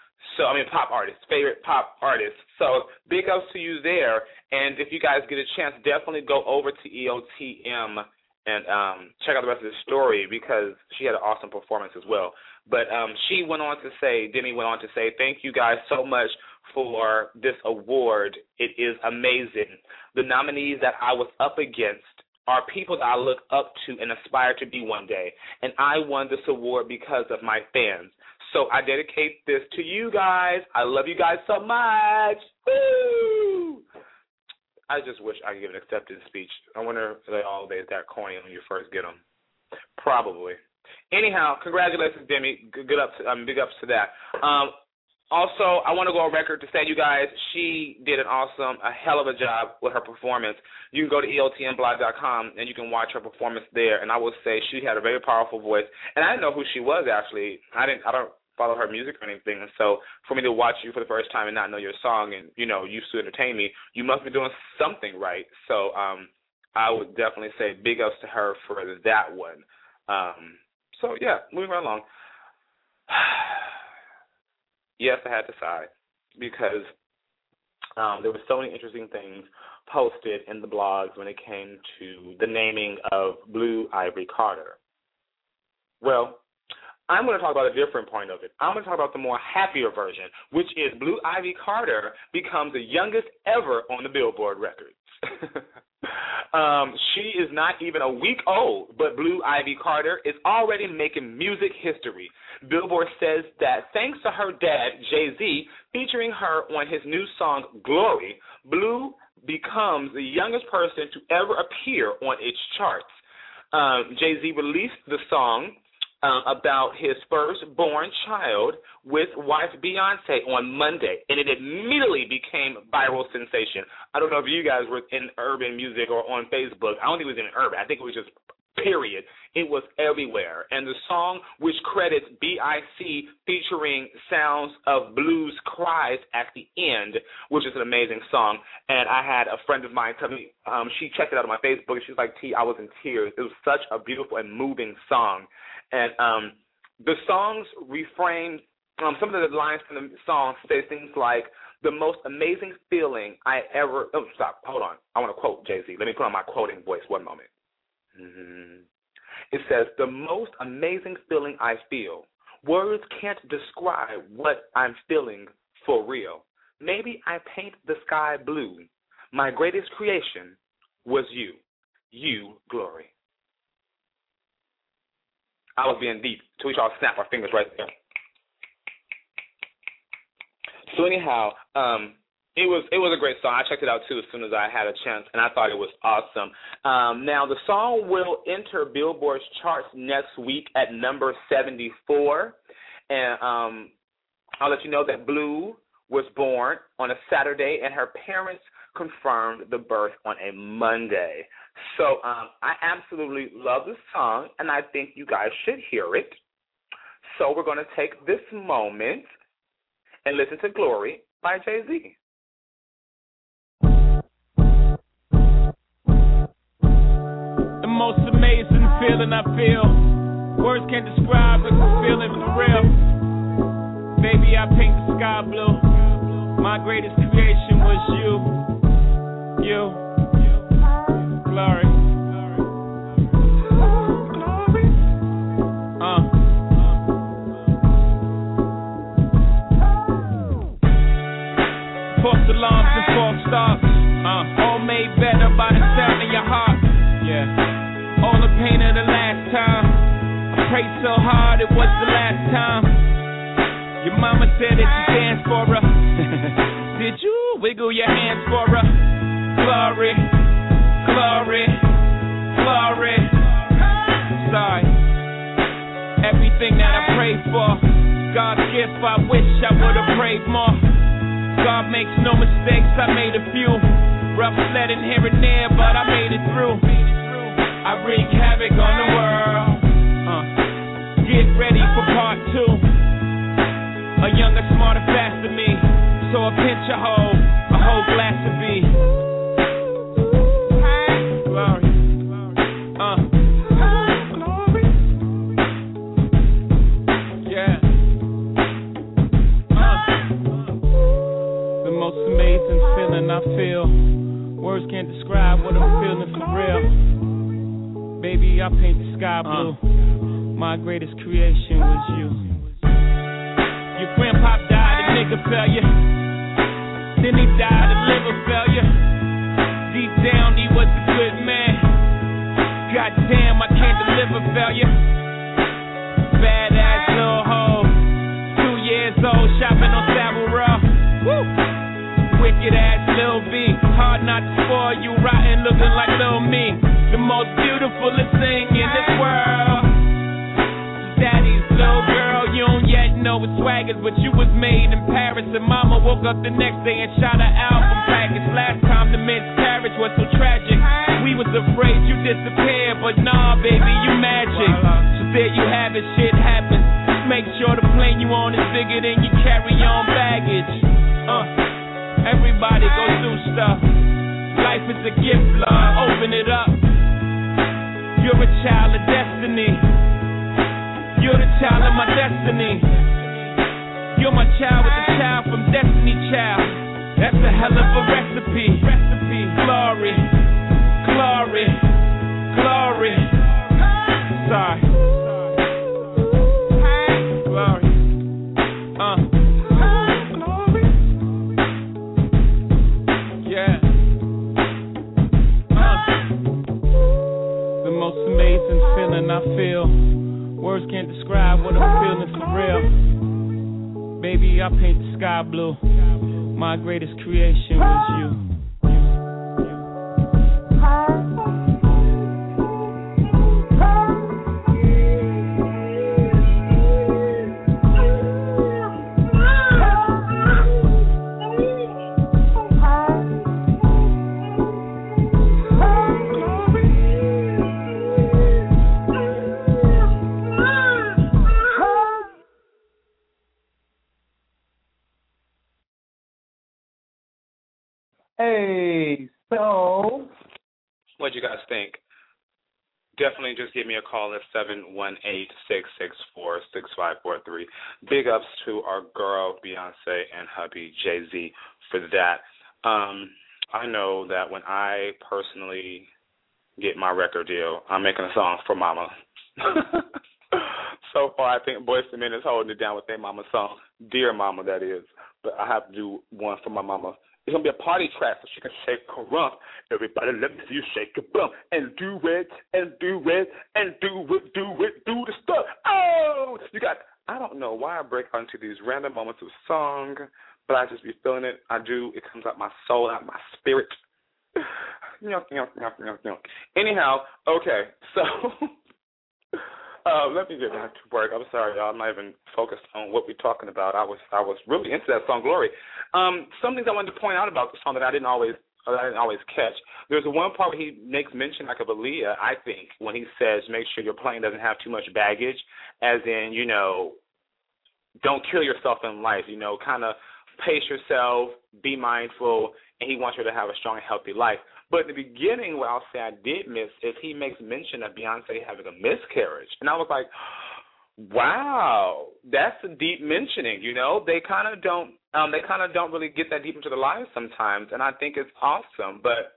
Favorite pop artist. So big ups to you there. And if you guys get a chance, definitely go over to EOTM and check out the rest of the story because she had an awesome performance as well. But Demi went on to say, thank you guys so much for this award. It is amazing. The nominees that I was up against are people that I look up to and aspire to be one day. And I won this award because of my fans. So I dedicate this to you guys. I love you guys so much. Woo! I just wish I could give an acceptance speech. I wonder if they all is that corny when you first get them. Probably. Anyhow, congratulations, Demi. Big ups to that. Also, I want to go on record to say, you guys, she did a hell of a job with her performance. You can go to eltnblog.com and you can watch her performance there. And I will say she had a very powerful voice. And I didn't know who she was, actually. I don't follow her music or anything. And so for me to watch you for the first time and not know your song and, you know, used to entertain me, you must be doing something right. So I would definitely say big ups to her for that one. So, yeah, moving right along. Yes, I had to sigh because there were so many interesting things posted in the blogs when it came to the naming of Blue Ivy Carter. Well, I'm going to talk about a different point of it. I'm going to talk about the more happier version, which is Blue Ivy Carter becomes the youngest ever on the Billboard records. She is not even a week old, but Blue Ivy Carter is already making music history. Billboard says that thanks to her dad, Jay-Z, featuring her on his new song, Glory, Blue becomes the youngest person to ever appear on its charts. Jay-Z released the song about his firstborn child with wife Beyonce on Monday, and it immediately became a viral sensation. I don't know if you guys were in urban music or on Facebook. I don't think it was in urban. I think it was just period. It was everywhere. And the song, which credits B.I.C. featuring sounds of Blue's cries at the end, which is an amazing song. And I had a friend of mine tell me, she checked it out on my Facebook, and she was like, T, I was in tears. It was such a beautiful and moving song. And the song's refrain, some of the lines from the song say things like, the most amazing feeling I ever, oh, stop, hold on. I want to quote Jay-Z. Let me put on my quoting voice one moment. It says, the most amazing feeling I feel. Words can't describe what I'm feeling for real. Maybe I paint the sky blue. My greatest creation was you. You, Glory. I was being deep. So we all snap our fingers right there. So anyhow, it was a great song. I checked it out too as soon as I had a chance, and I thought it was awesome. Now the song will enter Billboard's charts next week at number 74, and I'll let you know that Blue was born on a Saturday, and her parents confirmed the birth on a Monday. So I absolutely love the song, and I think you guys should hear it. So we're going to take this moment and listen to Glory by Jay-Z. The most amazing feeling I feel. Words can't describe what the feeling for real. Baby, I paint the sky blue. My greatest creation was you. You. Glory. False alarms and false starts. All made better by the sound in your heart. Yeah. All the pain of the last time. I prayed so hard it was the last time. Your mama said that you danced for her. Did you wiggle your hands for her? Glory, glory, glory. Sorry. Everything that I prayed for, God's gift, I wish I would have prayed more. God makes no mistakes, I made a few. Rough sledding here and there, but I made it through. I wreak havoc on the world. Get ready for part 2. A younger, smarter, faster me. So a pinch of a whole glass of me. Glory. Glory. Yeah. The most amazing feeling I feel. Words can't describe what I'm feeling for real. Baby, I paint the sky blue. My greatest creation was you. Your grandpa died of nigga failure. Then he died of liver failure. Deep down he was a good man. Goddamn, I can't deliver failure. Badass little hoe. didn't know it swaggers, but you was made in Paris. And mama woke up the next day and shot an album package. Last time the miscarriage was so tragic. We was afraid you disappeared, but nah, baby, you magic. So there you have it, shit happens. Just make sure the plane you on is bigger than you carry on baggage. Everybody go through stuff. Life is a gift, Lord, open it up. You're a child of destiny. You're the child of my destiny. You're my child with the child from Destiny Child. That's a hell of a recipe. Glory, glory, glory. Sorry. Glory. Glory. Yeah. The most amazing feeling I feel. Words can't describe what I'm feeling for real. Baby, I paint the sky blue. My greatest creation was you. Hey, so what do you guys think? Definitely just give me a call at 718-664-6543. Big ups to our girl Beyonce and hubby Jay-Z for that. I know that when I personally get my record deal, I'm making a song for Mama. So far, I think Boyz II Men is holding it down with their Mama song, Dear Mama, that is. But I have to do one for my mama. It's going to be a party track so she can shake her rump. Everybody let me see you shake your bump and do it, and do it, and do it, do the stuff. Oh, you got, I don't know why I break onto these random moments of song, but I just be feeling it. I do. It comes out my soul, out my spirit. Anyhow, okay, so let me get back to work. I'm sorry, y'all. I'm not even focused on what we're talking about. I was really into that song, Glory. Some things I wanted to point out about the song that I didn't always catch. There's one part where he makes mention, like of Aaliyah, I think, when he says, make sure your plane doesn't have too much baggage, as in, you know, don't kill yourself in life, you know, kind of pace yourself, be mindful, and he wants you to have a strong and healthy life. But in the beginning, what I'll say I did miss is he makes mention of Beyonce having a miscarriage. And I was like, wow, that's a deep mentioning, you know. They kind of don't really get that deep into their lives sometimes, and I think it's awesome. But,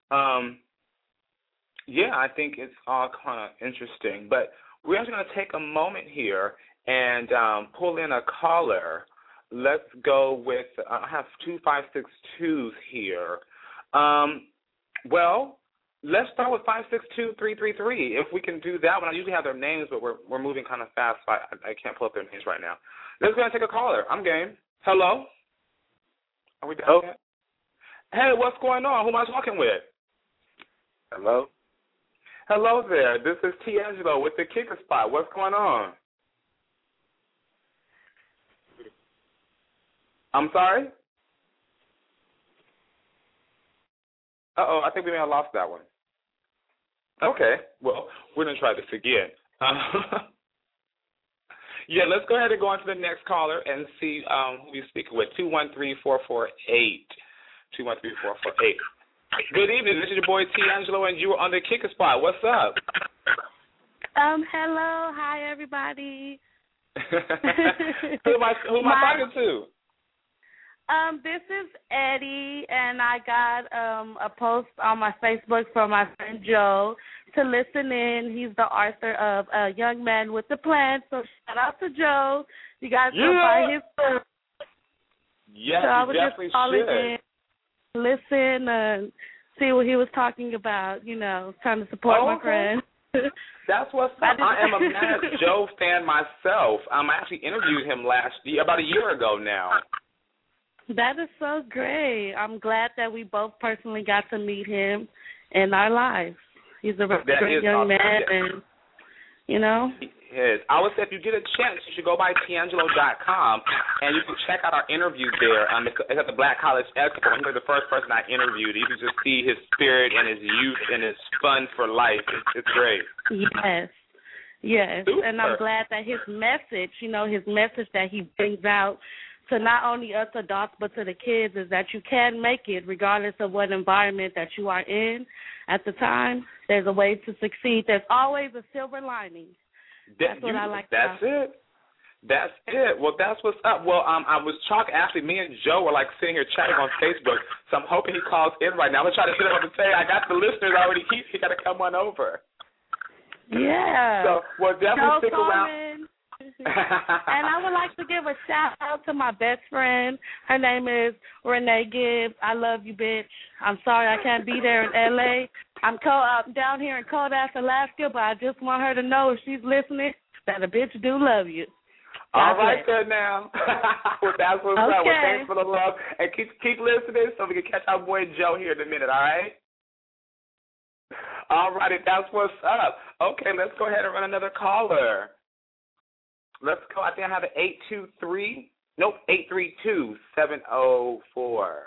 yeah, I think it's all kind of interesting. But we're actually going to take a moment here and pull in a caller. Let's go with, I have 2562s here. Well, let's start with 562-333. If we can do that one, I usually have their names, but we're moving kind of fast, so I can't pull up their names right now. Let's go and take a caller. I'm game. Hello? Are we done yet? Hey, what's going on? Who am I talking with? Hello? Hello there. This is D'Angelo with the Kicker Spot. What's going on? I'm sorry? Uh-oh, I think we may have lost that one. Okay, well, we're going to try this again. Yeah, let's go ahead and go on to the next caller and see who we speak with. 213-448. 213-448. Good evening. This is your boy D'Angelo, and you are on the Kicker Spot. What's up? Hello. Hi, everybody. Who am I talking to? This is Eddie, and I got a post on my Facebook from my friend Joe to listen in. He's the author of Young Man with a Plan, so shout out to Joe. You guys can buy his book. Yes, so I you was definitely just calling should. in, listen, and see what he was talking about, you know, trying to support my friend. That's what's up. I am a mad Joe fan myself. I actually interviewed him about a year ago now. That is so great. I'm glad that we both personally got to meet him in our lives. He's a great young man, and, you know. is. I would say if you get a chance, you should go by Tiangelo.com, and you can check out our interview there. It's at the Black College Expo. He was the first person I interviewed. You can just see his spirit and his youth and his fun for life. It's great. Yes, Super. And I'm glad that his message, his message that he brings out to not only us adults but to the kids is that you can make it regardless of what environment that you are in at the time. There's a way to succeed. There's always a silver lining. That's what I like about it. That's it. Well, that's what's up. Well, I was talking, actually, me and Joe were like sitting here chatting on Facebook, so I'm hoping he calls in right now. I'm going to try to get him on the say, I got the listeners already. He got to come on over. Yeah. So, well, definitely stick around. And I would like to give a shout-out to my best friend. Her name is Renee Gibbs. I love you, bitch. I'm sorry I can't be there in L.A. I'm down here in cold-ass Alaska, but I just want her to know if she's listening that a bitch do love you. All right, good now. Well, that's what's up. Well, thanks for the love. And keep listening so we can catch our boy Joe here in a minute, all right? All righty, that's what's up. Okay, let's go ahead and run another caller. Let's go. I think I have an 832-704.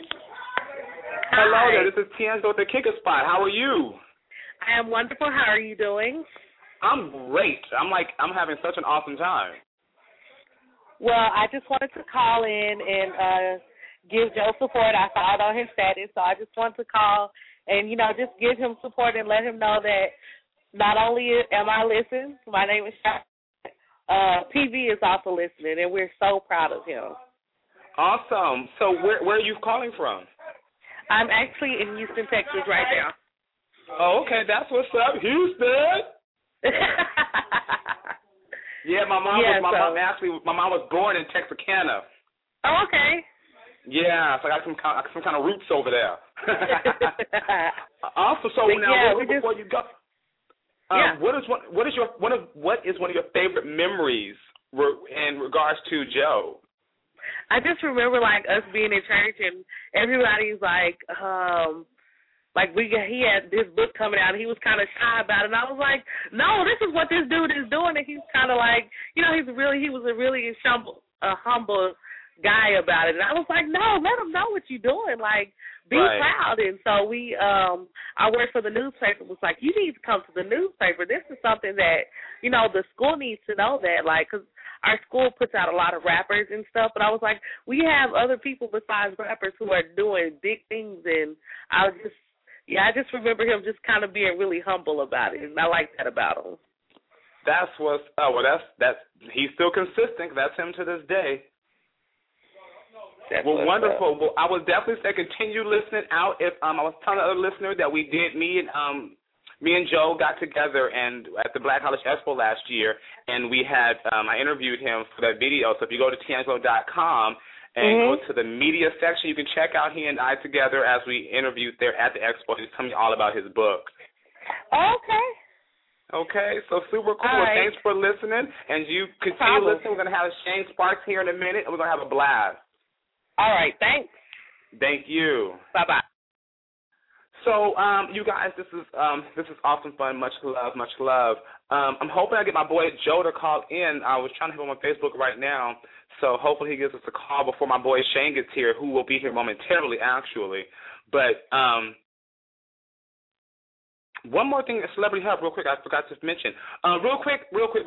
Hello there. This is Tiangelo with the Kicker Spot. How are you? I am wonderful. How are you doing? I'm great. I'm having such an awesome time. Well, I just wanted to call in and give Joe support. I saw it on his status, so I just wanted to call and, just give him support and let him know that not only am I listening, my name is Shaq, PV is also listening, and we're so proud of him. Awesome. So where are you calling from? I'm actually in Houston, Texas right now. Oh, okay. That's what's up, Houston. Yeah, my mom was born in Texarkana. Oh, okay. Yeah, so I got some kind of roots over there. Also, so before you go, what is one of your favorite memories in regards to Joe? I just remember us being in church and everybody's he had this book coming out and he was kind of shy about it, and I was like, no, this is what this dude is doing, and he's kind of he was a really humble guy about it, and I was like, no, let him know what you're doing, be proud. And so we, I worked for the newspaper, was like, you need to come to the newspaper. This is something that, the school needs to know that, because our school puts out a lot of rappers and stuff, but I was like, we have other people besides rappers who are doing big things, and I just remember him just kind of being really humble about it, and I like that about him. That's what's he's still consistent. That's him to this day. Well, wonderful. Well, I would definitely say continue listening out. If I was telling the other listeners that me and Joe got together and at the Black College Expo last year, and we had I interviewed him for that video. So if you go to Tiangelo.com and go to the media section, you can check out he and I together as we interviewed there at the expo. He's telling me all about his book. Okay, so super cool. Well, thanks for listening, and you continue listening. We're going to have Shane Sparks here in a minute, and we're going to have a blast. All right, thanks. Thank you. Bye-bye. So, you guys, this is awesome fun. Much love, much love. I'm hoping I get my boy Joe to call in. I was trying to hit him on Facebook right now, so hopefully he gives us a call before my boy Shane gets here, who will be here momentarily, actually. But one more thing, Celebrity Hub, real quick, I forgot to mention. Real quick.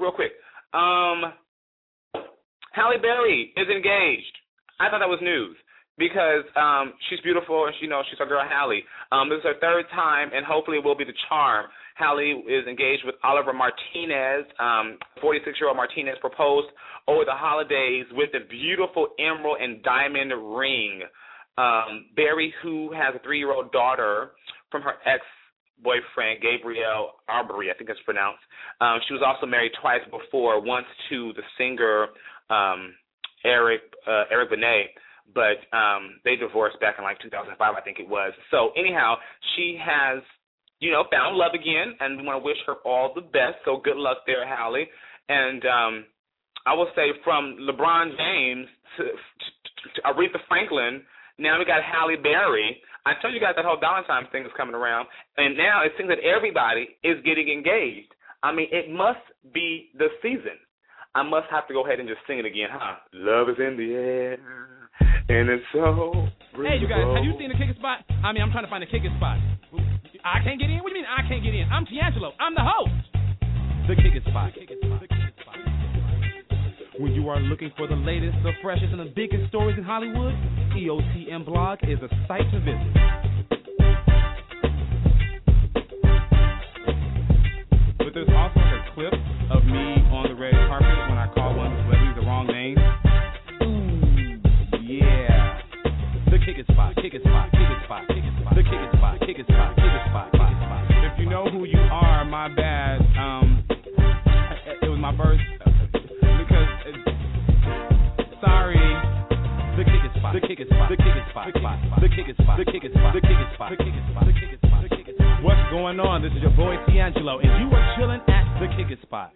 Halle Berry is engaged. I thought that was news because she's beautiful and she's our girl Halle. This is her third time, and hopefully it will be the charm. Halle is engaged with Oliver Martinez. 46-year-old Martinez proposed over the holidays with a beautiful emerald and diamond ring. Berry, who has a 3-year-old daughter from her ex-boyfriend, Gabriel Arbery, I think it's pronounced. She was also married twice before, once to the singer Eric Benet, but they divorced back in 2005, I think it was. So anyhow, she has, found love again, and we want to wish her all the best. So good luck there, Halle. And I will say from LeBron James to Aretha Franklin, now we got Halle Berry. I told you guys that whole Valentine's thing is coming around, and now it seems that everybody is getting engaged. I mean, it must be the season. I must have to go ahead and just sing it again, huh? Love is in the air, and it's so beautiful. Hey, you guys, have you seen the kicking spot? I mean, I'm trying to find the kicking spot. I can't get in? What do you mean I can't get in? I'm D'Angelo. I'm the host. The kicking spot. When you are looking for the latest, the freshest, and the biggest stories in Hollywood, EOTM Blog is a site to visit. But there's also a clip of me on the red carpet when I call one of the celebrities the wrong name. Ooh, yeah. The kicking spot. The kicking spot. If you know who you are, my bad. It was my first. Sorry. The kicking spot. What's going on? This is your boy D'Angelo, and you are chilling at the kicking spot.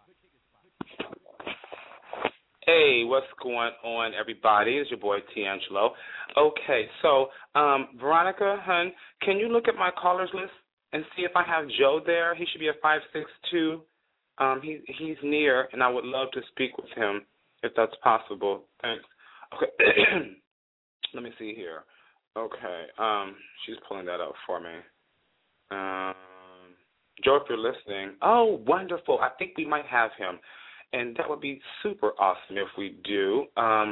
Hey, what's going on, everybody? It's your boy D'Angelo. Okay, so Veronica, hun, can you look at my callers list and see if I have Joe there? He should be a 562. He's near, and I would love to speak with him if that's possible. Thanks. Okay. Let me see here. Okay. She's pulling that up for me. Joe, if you're listening. Oh, wonderful. I think we might have him. And that would be super awesome if we do.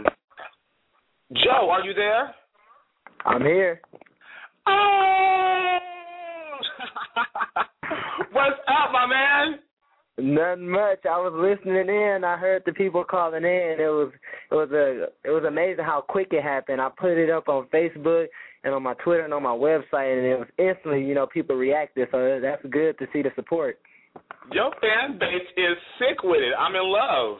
Joe, are you there? I'm here. Oh! What's up, my man? Nothing much. I was listening in. I heard the people calling in. It was amazing how quick it happened. I put it up on Facebook and on my Twitter and on my website, and it was instantly, people reacted. So that's good to see the support. Your fan base is sick with it. I'm in love.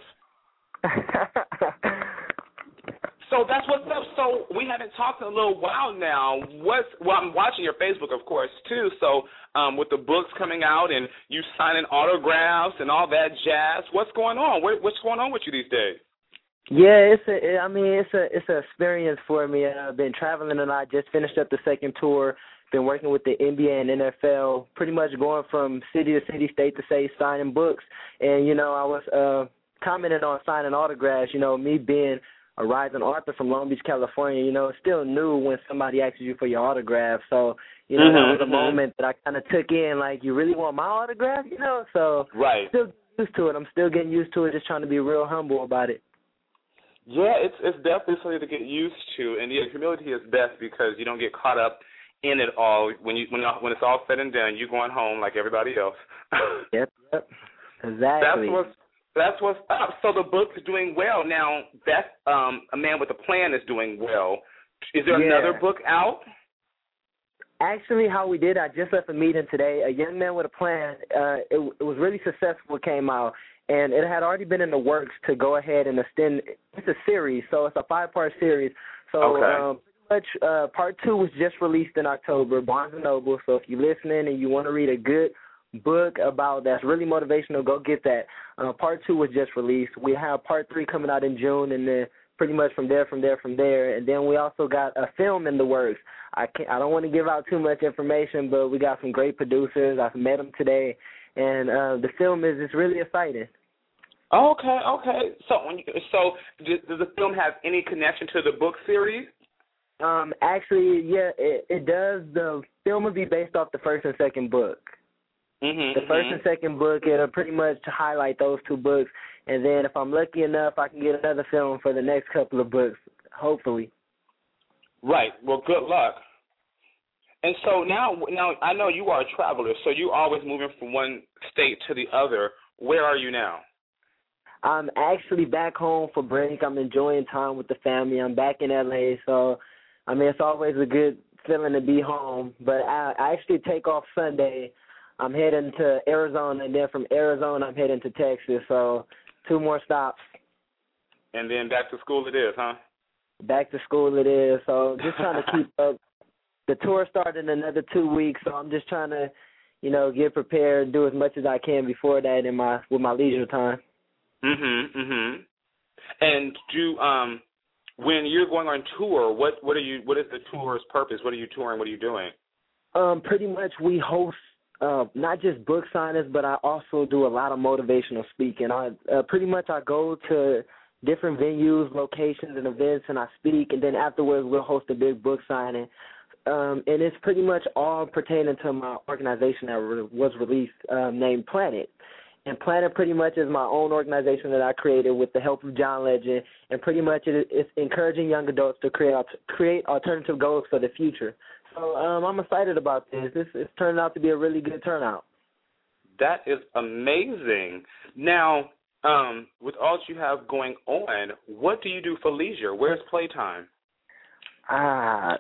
So that's what's up. So we haven't talked in a little while now. I'm watching your Facebook, of course, too. So with the books coming out and you signing autographs and all that jazz, what's going on? What's going on with you these days? Yeah, it's an experience for me. I've been traveling a lot. Just finished up the second tour. Been working with the NBA and NFL, pretty much going from city to city, state to state, signing books. And I was commenting on signing autographs. Me being a rising author from Long Beach, California, it's still new when somebody asks you for your autograph. So, that was a moment that I kind of took in, like, you really want my autograph, So right. Still getting used to it. I'm still getting used to it, just trying to be real humble about it. Yeah, it's definitely something to get used to. And, humility is best because you don't get caught up in it all. When it's all said and done, you're going home like everybody else. Yep, exactly. That's what's up. So the book is doing well. Now, that's A Man with a Plan is doing well. Is there another book out? Actually, how we did, I just left a meeting today. A Young Man with a Plan, it was really successful. It came out, and it had already been in the works to go ahead and extend. It's a series, so it's a 5-part series. So pretty much part 2 was just released in October, Barnes & Noble. So if you're listening and you want to read a good book about that's really motivational, go get that. Part 2 was just released. We have part 3 coming out in June, and then pretty much from there. And then we also got a film in the works. I don't want to give out too much information, but we got some great producers. I've met them today, and the film is really exciting. Okay. So does the film have any connection to the book series? Actually, yeah, it does. The film will be based off the first and second book. The first and second book, it'll pretty much highlight those 2 books. And then if I'm lucky enough, I can get another film for the next couple of books, hopefully. Right. Well, good luck. And so now I know you are a traveler, so you're always moving from one state to the other. Where are you now? I'm actually back home for break. I'm enjoying time with the family. I'm back in L.A., so, it's always a good feeling to be home. But I actually take off Sunday. I'm heading to Arizona, and then from Arizona I'm heading to Texas, so 2 more stops. And then back to school it is, huh? Back to school it is, so just trying to keep up. The tour started in another 2 weeks, so I'm just trying to, get prepared and do as much as I can before that with my leisure time. And when you're going on tour, what is the tour's purpose? What are you touring? What are you doing? Pretty much we host not just book signings, but I also do a lot of motivational speaking. I go to different venues, locations, and events, and I speak, and then afterwards we'll host a big book signing. And it's pretty much all pertaining to my organization that was released named Planet. And Planet pretty much is my own organization that I created with the help of John Legend, and pretty much it's encouraging young adults to create alternative goals for the future. So I'm excited about this. It's turned out to be a really good turnout. That is amazing. Now, with all that you have going on, what do you do for leisure? Where's playtime? Uh-oh,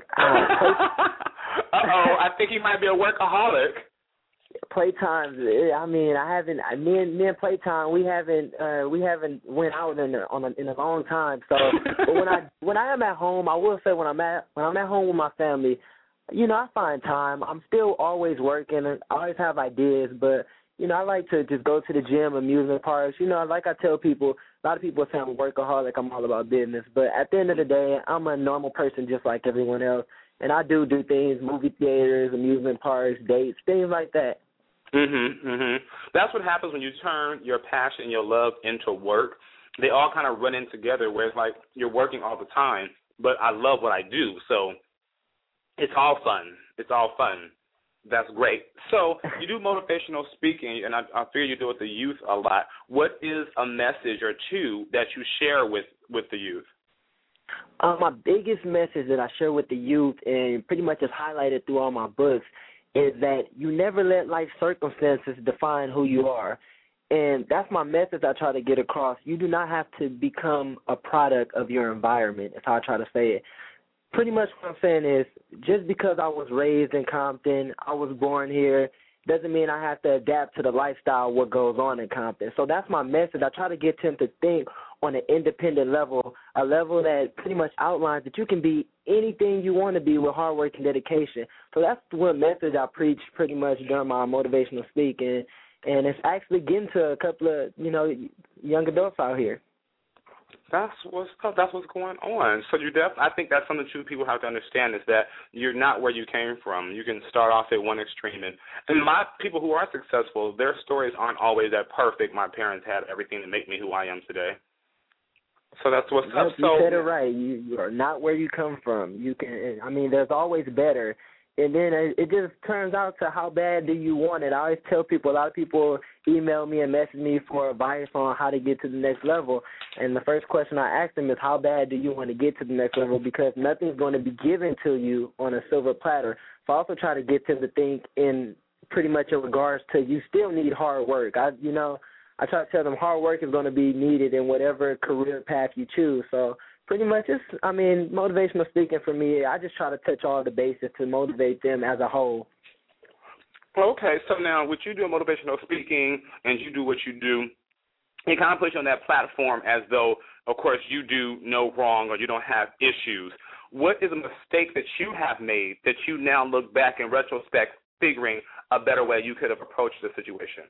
I think he might be a workaholic. Playtime. I mean, me and Playtime, we haven't went out in a long time. So, but when I am at home, I will say when I'm at home with my family, you know, I find time. I'm still always working, and I always have ideas, but you know, I like to just go to the gym, amusement parks. You know, like I tell people, a lot of people say I'm a workaholic. I'm all about business, but at the end of the day, I'm a normal person just like everyone else. And I do things, movie theaters, amusement parks, dates, things like that. That's what happens when you turn your passion and your love into work. They all kind of run in together, where it's like you're working all the time, but I love what I do, so it's all fun. It's all fun. That's great. So you do motivational speaking, and I figure you do it with the youth a lot. What is a message or two that you share with the youth? My biggest message that I share with the youth, and pretty much is highlighted through all my books, is that you never let life circumstances define who you are. And that's my message I try to get across. You do not have to become a product of your environment, is how I try to say it. Pretty much what I'm saying is, just because I was raised in Compton, I was born here, doesn't mean I have to adapt to the lifestyle, what goes on in Compton. So that's my message. I try to get them to think on an independent level, a level that pretty much outlines that you can be anything you want to be with hard work and dedication. So that's what message I preach pretty much during my motivational speaking, and it's actually getting to a couple of, you know, young adults out here. That's what's going on. So I think that's something that people have to understand, is that you're not where you came from. You can start off at one extreme, and my people who are successful, their stories aren't always that perfect. My parents had everything to make me who I am today. So that's what's up. You said it right. You are not where you come from. There's always better. And then it just turns out to how bad do you want it. I always tell people, a lot of people email me and message me for advice on how to get to the next level. And the first question I ask them is, how bad do you want to get to the next level? Because nothing's going to be given to you on a silver platter. So I also try to get them to think in pretty much in regards to you still need hard work. I try to tell them hard work is going to be needed in whatever career path you choose. So pretty much motivational speaking for me, I just try to touch all the bases to motivate them as a whole. Okay, so now with you doing motivational speaking and you do what you do, it kind of puts you on that platform as though, of course, you do no wrong or you don't have issues. What is a mistake that you have made that you now look back in retrospect figuring a better way you could have approached the situation?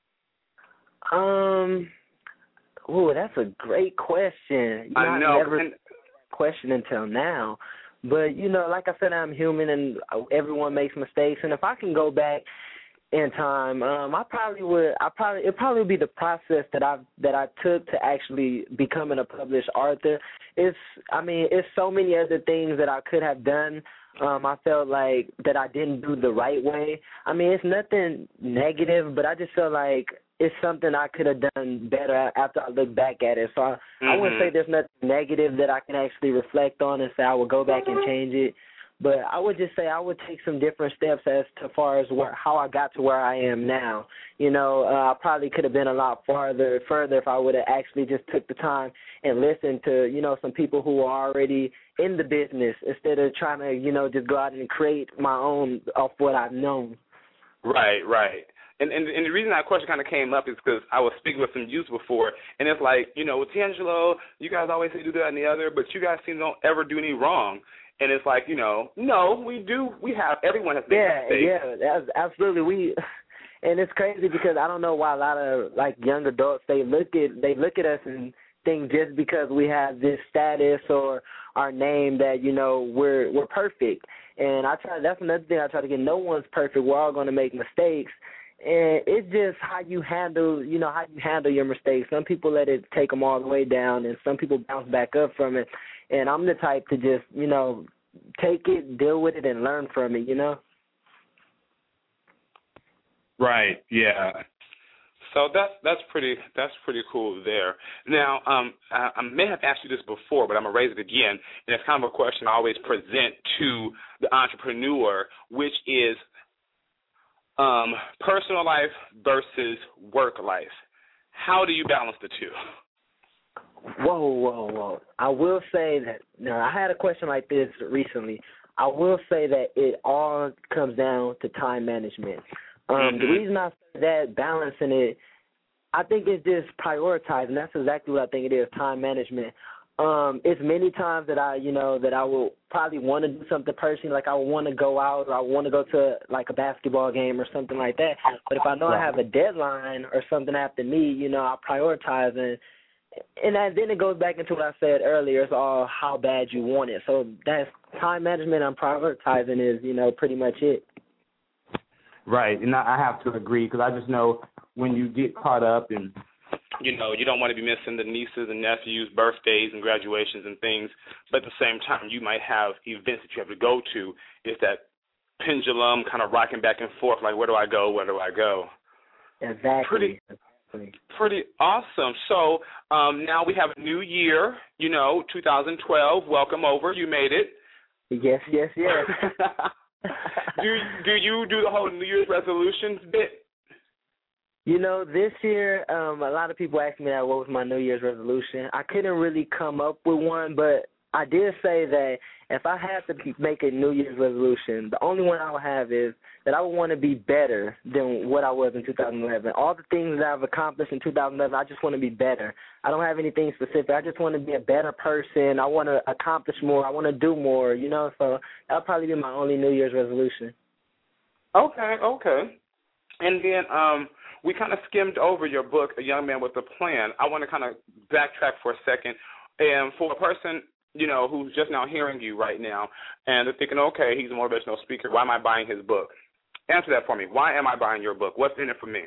That's a great question. I know. I've never questioned until now. But, like I said, I'm human and everyone makes mistakes. And if I can go back in time, it'd probably be the process that I took to actually becoming a published author. It's so many other things that I could have done. I felt like that I didn't do the right way. It's nothing negative, but I just feel like it's something I could have done better after I look back at it. So I wouldn't say there's nothing negative that I can actually reflect on and say I would go back and change it. But I would just say I would take some different steps as to far as how I got to where I am now. I probably could have been a lot further if I would have actually just took the time and listened to, some people who are already in the business instead of trying to, just go out and create my own off what I've known. Right. And the reason that question kind of came up is because I was speaking with some youth before, and it's like, with D'Angelo, you guys always say do that and the other, but you guys seem to don't ever do any wrong. And it's like, no, we do. Everyone has made mistakes. Yeah, absolutely. And it's crazy because I don't know why a lot of young adults they look at us and think just because we have this status or our name that, you know, we're perfect. And that's another thing I try to get. No one's perfect. We're all going to make mistakes. And it's just how you handle your mistakes. Some people let it take them all the way down, and some people bounce back up from it. And I'm the type to just, you know, take it, deal with it, and learn from it, you know? Right, yeah. So that's pretty cool there. Now, I may have asked you this before, but I'm going to raise it again, and it's kind of a question I always present to the entrepreneur, which is personal life versus work life. How do you balance the two? Whoa. I will say that, now, I had a question like this recently. I will say that it all comes down to time management. The reason I say that, balancing it, I think it's just prioritizing. That's exactly what I think it is, time management. It's many times that I will probably want to do something personally, like I want to go out or I want to go to like a basketball game or something like that. But if I know I have a deadline or something I have to meet, you know, I'll prioritize and then it goes back into what I said earlier. It's all how bad you want it. So that's time management and prioritizing is, you know, pretty much it. Right, and I have to agree because I just know when you get caught up and, you know, you don't want to be missing the nieces and nephews' birthdays and graduations and things, but at the same time you might have events that you have to go to. It's that pendulum kind of rocking back and forth, like where do I go? Exactly. Pretty awesome. So now we have a new year, you know, 2012. Welcome over. You made it. Yes. Do you do the whole New Year's resolutions bit? You know, this year, a lot of people ask me that, what was my New Year's resolution. I couldn't really come up with one, but I did say that if I had to make a New Year's resolution, the only one I would have is that I would want to be better than what I was in 2011. All the things that I've accomplished in 2011, I just want to be better. I don't have anything specific. I just want to be a better person. I want to accomplish more. I want to do more, you know, so that would probably be my only New Year's resolution. Okay. And then we kind of skimmed over your book, A Young Man with a Plan. I want to kind of backtrack for a second. And for a person, you know, who's just now hearing you right now, and they're thinking, okay, he's a motivational speaker, why am I buying his book? Answer that for me. Why am I buying your book? What's in it for me?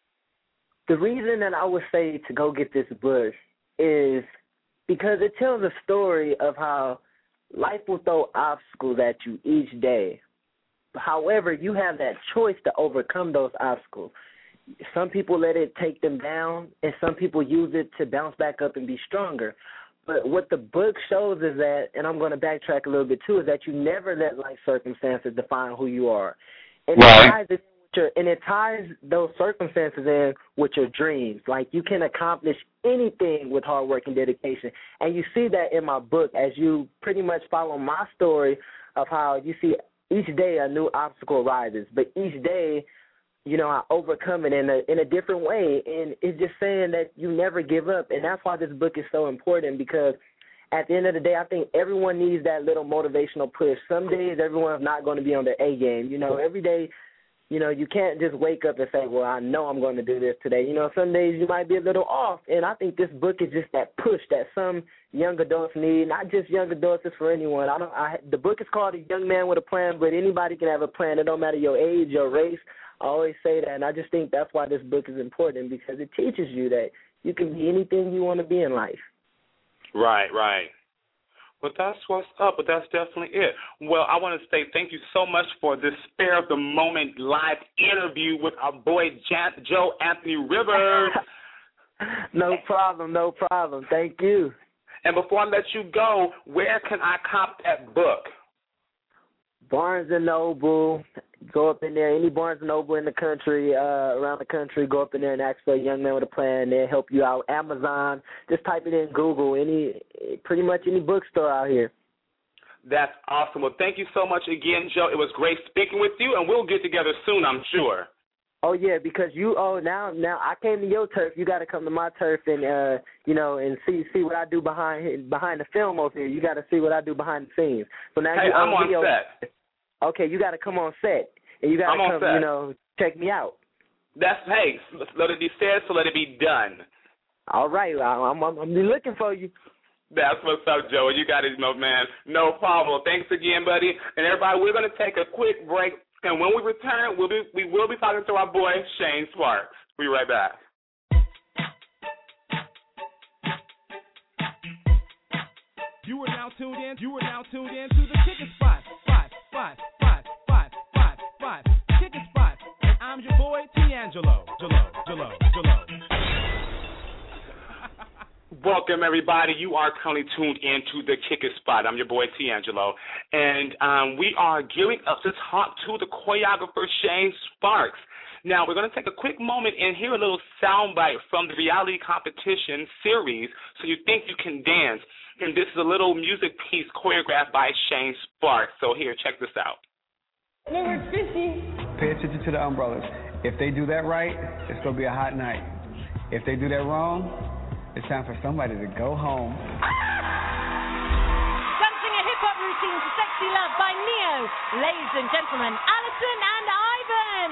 The reason that I would say to go get this book is because it tells a story of how life will throw obstacles at you each day. However, you have that choice to overcome those obstacles. Some people let it take them down, and some people use it to bounce back up and be stronger. But what the book shows is that, and I'm going to backtrack a little bit too, is that you never let life circumstances define who you are. And right. It ties those circumstances in with your dreams. Like, you can accomplish anything with hard work and dedication. And you see that in my book as you pretty much follow my story of how you see each day a new obstacle arises. But each day, you know, I overcome it in a different way. And it's just saying that you never give up. And that's why this book is so important, because at the end of the day, I think everyone needs that little motivational push. Some days everyone's not going to be on their A game. You know, every day, you know, you can't just wake up and say, well, I know I'm going to do this today. You know, some days you might be a little off. And I think this book is just that push that some young adults need. Not just young adults, it's for anyone. The book is called A Young Man with a Plan, but anybody can have a plan. It don't matter your age, your race. I always say that, and I just think that's why this book is important, because it teaches you that you can be anything you want to be in life. Right. Well, that's what's up, but that's definitely it. Well, I want to say thank you so much for this spare of the moment live interview with our boy Joe Anthony Rivers. No problem. Thank you. And before I let you go, where can I cop that book? Barnes & Noble. Go up in there. Any Barnes & Noble in the country, around the country, go up in there and ask for A Young Man with a Plan. They'll help you out. Amazon. Just type it in Google. Pretty much any bookstore out here. That's awesome. Well, thank you so much again, Joe. It was great speaking with you, and we'll get together soon, I'm sure. Oh yeah, because now I came to your turf. You got to come to my turf and and see what I do behind the film over here. You got to see what I do behind the scenes. So now hey, I'm on set. Okay, you got to come on set, and you got to come, check me out. Let it be said, so let it be done. All right, I'm looking for you. That's what's up, Joe. You got it, man. No problem. Thanks again, buddy. And everybody, we're going to take a quick break. And when we return, we will be talking to our boy, Shane Sparks. We'll be right back. You are now tuned in to the Kicking Spot. Kicking Spot. And I'm your boy, D'Angelo. Jello. Welcome, everybody. You are currently tuned in to the Kicking Spot. I'm your boy, D'Angelo. And we are gearing up to talk to the choreographer, Shane Sparks. Now, we're going to take a quick moment and hear a little soundbite from the reality competition series, So You Think You Can Dance. And this is a little music piece choreographed by Shane Sparks. So here, check this out. Number 50. Pay attention to the umbrellas. If they do that right, it's going to be a hot night. If they do that wrong, it's time for somebody to go home. Dancing a hip-hop routine to Sexy Love by Neo. Ladies and gentlemen, Alison and Ivan.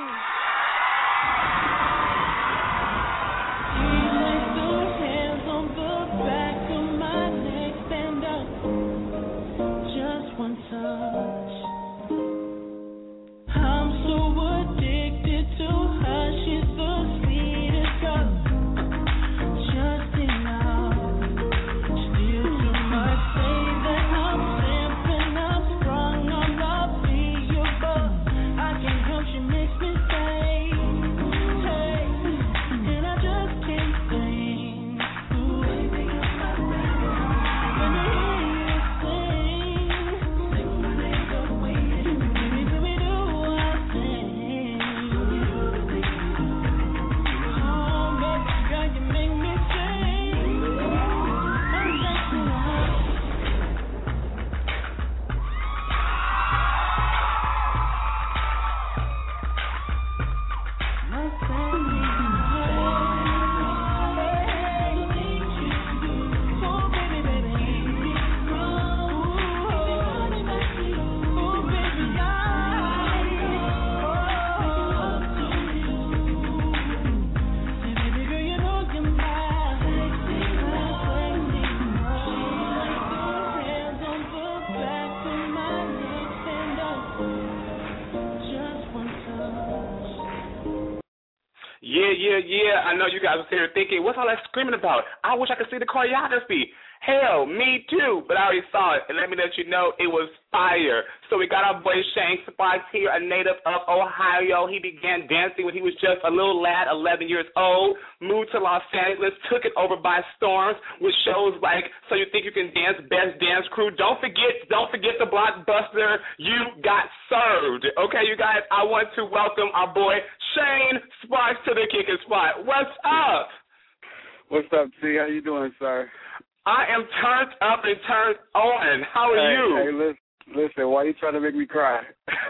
Yeah. I know you guys are sitting here thinking, what's all that screaming about? I wish I could see the choreography. Hell, me too, but I already saw it. And let me let you know, it was fire. So we got our boy Shane Sparks here, a native of Ohio. He began dancing when he was just a little lad, 11 years old, moved to Los Angeles, took it over by storm with shows like So You Think You Can Dance, Best Dance Crew. Don't forget the blockbuster You Got Served. Okay, you guys, I want to welcome our boy Shane Sparks to the Kicking Spot. What's up? What's up, T? How you doing, sir? I am turned up and turned on. How are you? Hey, listen, why you trying to make me cry?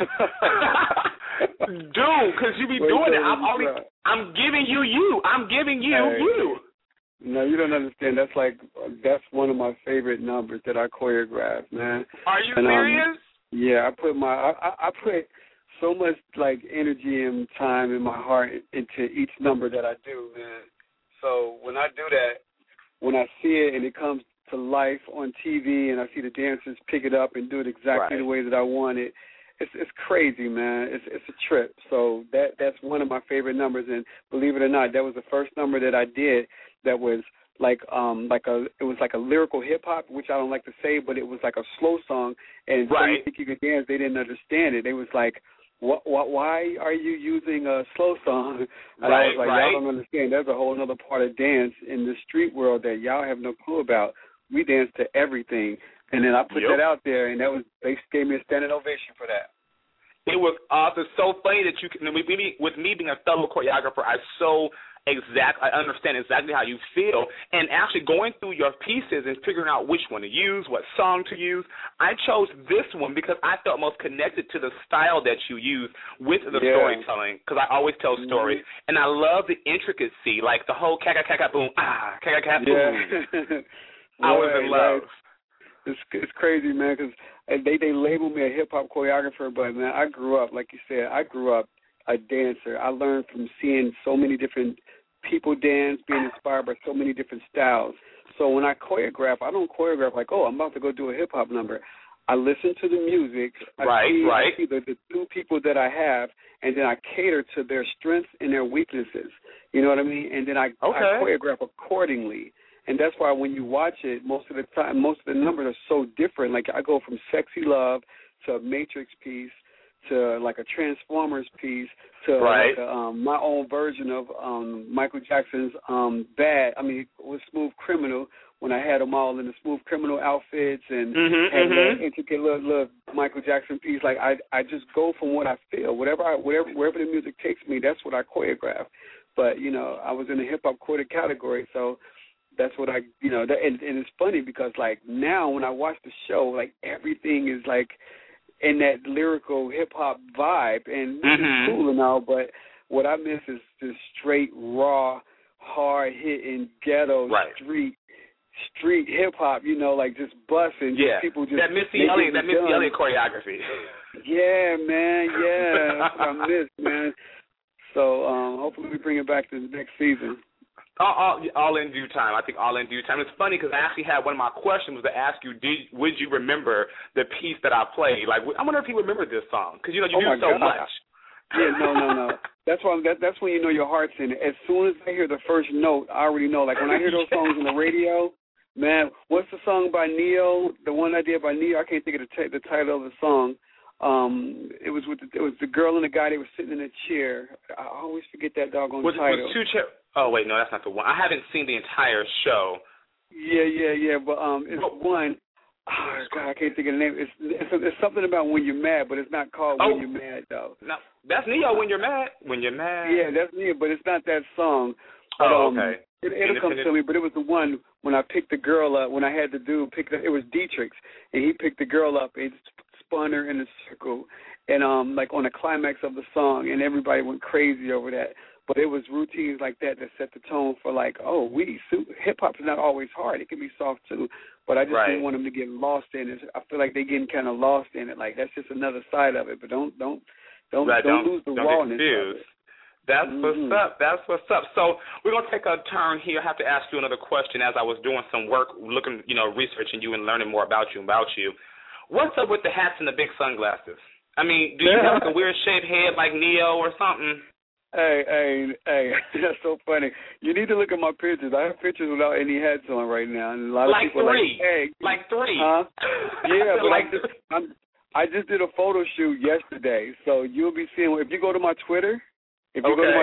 Dude, because you be doing it. I'm giving you. I'm giving you. No, you don't understand. That's one of my favorite numbers that I choreograph, man. Are you serious? Yeah, I put so much like energy and time and my heart into each number that I do, man. So when I do that, when I see it and it comes to life on TV and I see the dancers pick it up and do it exactly the way that I want it, it's crazy, man. It's a trip. So that's one of my favorite numbers. And believe it or not, that was the first number that I did that was it was like a lyrical hip hop, which I don't like to say, but it was like a slow song. And So You Think You Can Dance, they didn't understand it. They was like, why are you using a slow song? And I was like, y'all don't understand. There's a whole other part of dance in the street world that y'all have no clue about. We dance to everything. And then I put that out there, and they gave me a standing ovation for that. It was awesome. So funny that with me being a fellow choreographer, I understand exactly how you feel. And actually going through your pieces and figuring out which one to use, what song to use, I chose this one because I felt most connected to the style that you use with the storytelling, because I always tell stories. And I love the intricacy, like the whole boom, boom. Yeah. I was in love. It's crazy, man, because they label me a hip-hop choreographer, but, man, I grew up, like you said, a dancer. I learned from seeing so many different people dance, being inspired by so many different styles. So when I choreograph, I don't choreograph like, oh, I'm about to go do a hip-hop number. I listen to the music. I see the two people that I have, and then I cater to their strengths and their weaknesses. You know what I mean? And then I choreograph accordingly. And that's why when you watch it, most of the time, most of the numbers are so different. Like I go from Sexy Love to a Matrix piece to like a Transformers piece to like my own version of Michael Jackson's with Smooth Criminal, when I had them all in the Smooth Criminal outfits and had that intricate little Michael Jackson piece. Like I just go from what I feel. Wherever the music takes me, that's what I choreograph. But, you know, I was in the hip-hop quarter category, so that's what and it's funny because, like, now when I watch the show, like, everything is, like, in that lyrical hip-hop vibe, and it's cool and all, but what I miss is the straight, raw, hard-hitting, ghetto, street hip-hop, you know, like just busting. Yeah, people just that Missy Elliott choreography. Yeah, man, that's what I miss, man. So hopefully we bring it back to the next season. All in due time. I think all in due time. It's funny because I actually had one of my questions was to ask you, would you remember the piece that I played? Like, I wonder if you remember this song because, you know, you do so much. Yeah, no. That's when you know your heart's in it. As soon as I hear the first note, I already know. Like when I hear those songs on the radio, man, what's the song by Neo? The one I did by Neo, I can't think of the title of the song. It was the girl and the guy. They were sitting in a chair. I always forget that doggone title. Was 2 Chainz? Oh wait, no, that's not the one. I haven't seen the entire show. Yeah. But it's one. Oh God, I can't think of the name. It's something about When You're Mad, but it's not called When You're Mad though. No, that's Neo. When You're Mad. When You're Mad. Yeah, that's Neo, but it's not that song. But, okay. It'll come to me, but it was the one when I picked the girl up. When I had the dude pick it was Dietrich, and he picked the girl up and spun her in a circle, and like on the climax of the song, and everybody went crazy over that. But it was routines like that set the tone for like, hip-hop is not always hard. It can be soft too. But I just didn't want them to get lost in it. I feel like they're getting kind of lost in it. Like, that's just another side of it. But don't lose the rawness of it. That's what's up. That's what's up. So we're going to take a turn here. I have to ask you another question as I was doing some work, looking, researching you and learning more about you. What's up with the hats and the big sunglasses? I mean, do you have like a weird shaped head like Neo or something? Hey, that's so funny. You need to look at my pictures. I have pictures without any hats on right now, and a lot of people are like, hey. Like 3. Huh? Yeah, but I just did a photo shoot yesterday, so you'll be seeing, if you go to my Twitter, I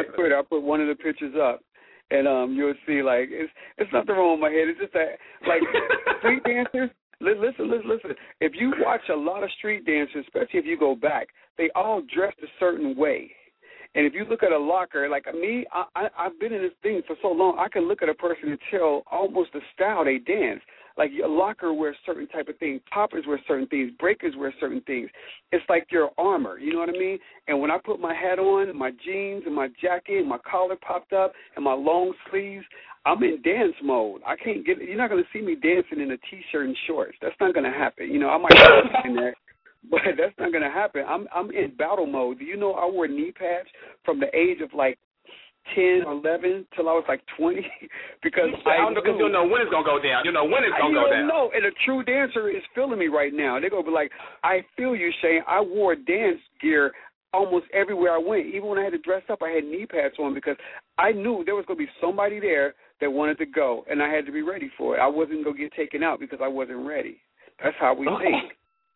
put one of the pictures up, and you'll see, like, it's nothing wrong with my head. It's just that, like, street dancers, listen. If you watch a lot of street dancers, especially if you go back, they all dress a certain way. And if you look at a locker, like me, I've been in this thing for so long, I can look at a person and tell almost the style they dance. Like a locker wears certain type of things, poppers wear certain things, breakers wear certain things. It's like your armor, you know what I mean? And when I put my hat on, my jeans and my jacket, and my collar popped up, and my long sleeves, I'm in dance mode. You're not going to see me dancing in a T-shirt and shorts. That's not going to happen. I might be in there. But that's not going to happen. I'm in battle mode. Do you know I wore knee pads from the age of like 10 or 11 till I was like 20? Because you don't know when it's going to go down. You know when it's going to go down. No, and a true dancer is feeling me right now. They're going to be like, I feel you, Shane. I wore dance gear almost everywhere I went. Even when I had to dress up, I had knee pads on because I knew there was going to be somebody there that wanted to go, and I had to be ready for it. I wasn't going to get taken out because I wasn't ready. That's how we think.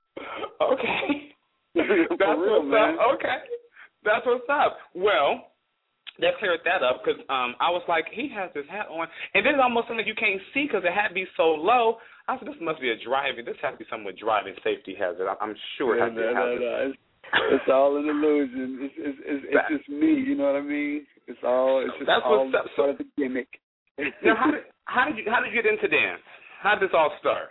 Okay. That's real, what's man. up. Okay. That's what's up. Well, that cleared that up because I was like, he has this hat on. And then it's almost something you can't see because the hat be so low. I said, this must be this has to be something with driving safety hazard. I'm sure it has to be hazard. It's all an illusion. It's just me, you know what I mean? It's all part of the gimmick. Now, how did you get into dance? How did this all start?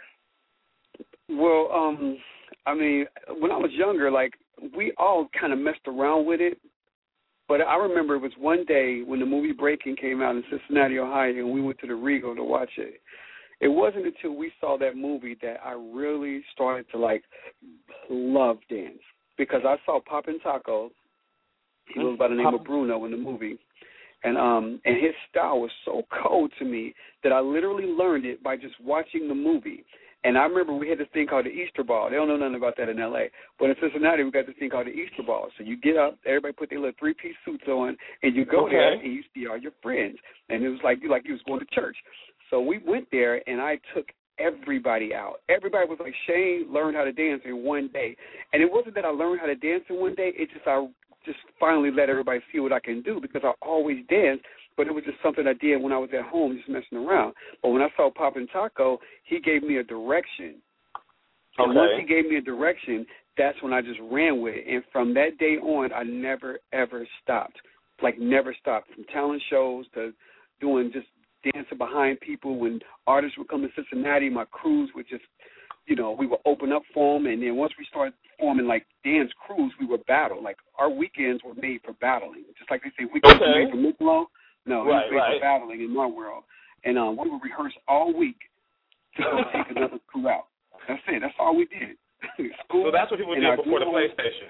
Well, I mean, when I was younger, like, we all kind of messed around with it. But I remember it was one day when the movie Breaking came out in Cincinnati, Ohio, and we went to the Regal to watch it. It wasn't until we saw that movie that I really started to, like, love dance. Because I saw Poppin' Taco. He was by the name of Bruno in the movie. And his style was so cold to me that I literally learned it by just watching the movie. And I remember we had this thing called the Easter Ball. They don't know nothing about that in L.A. But in Cincinnati, we got this thing called the Easter Ball. So you get up, everybody put their little three-piece suits on, and you go there and you see all your friends. And it was like you was going to church. So we went there, and I took everybody out. Everybody was like, Shane learned how to dance in one day. And it wasn't that I learned how to dance in one day. It's just I just finally let everybody see what I can do, because I always danced. But it was just something I did when I was at home just messing around. But when I saw Poppin' Taco, he gave me a direction. And once he gave me a direction, that's when I just ran with it. And from that day on, I never, ever stopped. Like, never stopped. From talent shows to doing just dancing behind people. When artists would come to Cincinnati, my crews would just, we would open up for them. And then once we started forming, like, dance crews, we would battle. Like, our weekends were made for battling. Just like they say, weekends were made for Michelob. No, it was made for battling in my world. And we would rehearse all week to go take another crew out. That's it. That's all we did. So that's what people did before the PlayStation.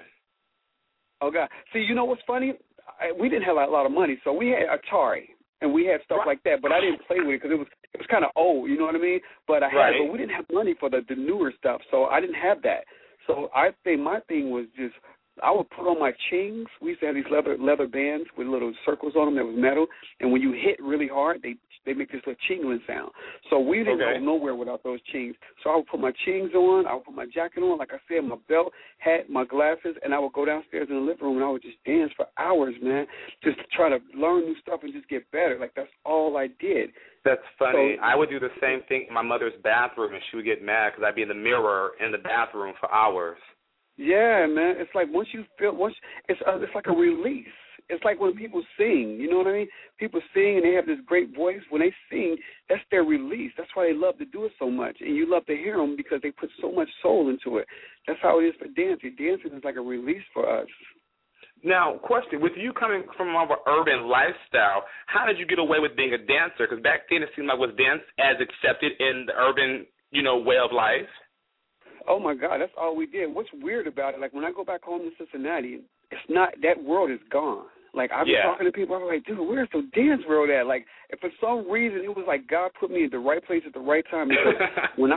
Oh, God. See, you know what's funny? We didn't have a lot of money, so we had Atari, and we had stuff like that, but I didn't play with it because it was kind of old, you know what I mean? But I had but we didn't have money for the newer stuff, so I didn't have that. So I think my thing was just, I would put on my chings. We used to have these leather bands with little circles on them that was metal, and when you hit really hard, they make this little chingling sound. So we didn't go nowhere without those chings. So I would put my chings on, I would put my jacket on, like I said, my belt, hat, my glasses, and I would go downstairs in the living room, and I would just dance for hours, man, just to try to learn new stuff and just get better. Like, that's all I did. That's funny. So, I would do the same thing in my mother's bathroom, and she would get mad because I'd be in the mirror in the bathroom for hours. Yeah, man. It's like it's like a release. It's like when people sing, you know what I mean? People sing and they have this great voice. When they sing, that's their release. That's why they love to do it so much. And you love to hear them because they put so much soul into it. That's how it is for dancing. Dancing is like a release for us. Now, question, with you coming from more of an urban lifestyle, how did you get away with being a dancer? Because back then it seemed like was dance as accepted in the urban, way of life? Oh, my God, that's all we did. What's weird about it, like when I go back home to Cincinnati, it's not, that world is gone. Like, I've been talking to people, I'm like, dude, where's the dance world at? Like, if for some reason it was like God put me in the right place at the right time. Because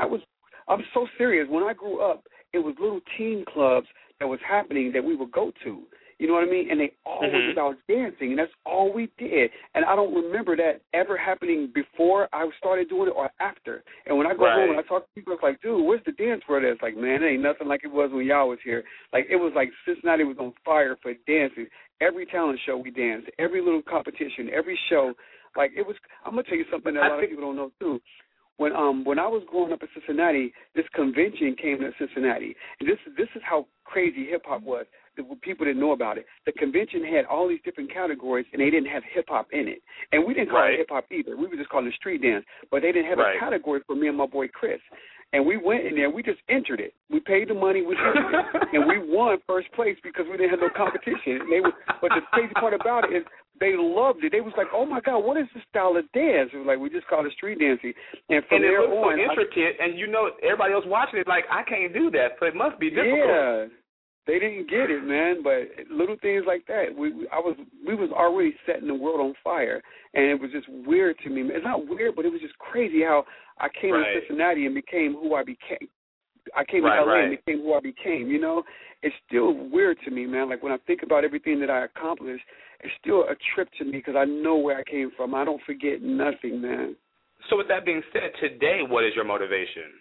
I'm so serious. When I grew up, it was little teen clubs that was happening that we would go to. You know what I mean? And they always was about dancing, and that's all we did. And I don't remember that ever happening before I started doing it or after. And when I go home and I talk to people, it's like, dude, where's the dance world? It's like, man, it ain't nothing like it was when y'all was here. Like, it was like Cincinnati was on fire for dancing. Every talent show we danced, every little competition, every show. Like, it was, I'm going to tell you something that a lot of people don't know, too. When I was growing up in Cincinnati, this convention came to Cincinnati. And this is how crazy hip-hop was. People didn't know about it. The convention had all these different categories, and they didn't have hip-hop in it. And we didn't call it hip-hop either. We were just calling it street dance. But they didn't have a category for me and my boy Chris. And we went in there. We just entered it. We paid the money. We entered it. And we won first place because we didn't have no competition. But the crazy part about it is they loved it. They was like, oh, my God, what is this style of dance? It was like, we just call it street dancing. And from there on. And it looks so intricate, and everybody else watching it like, I can't do that, so it must be difficult. Yeah. They didn't get it, man, but little things like that. We was already setting the world on fire, and it was just weird to me. It's not weird, but it was just crazy how I came to Cincinnati and became who I became. I came to LA and became who I became, It's still weird to me, man. Like, when I think about everything that I accomplished, it's still a trip to me because I know where I came from. I don't forget nothing, man. So with that being said, today what is your motivation?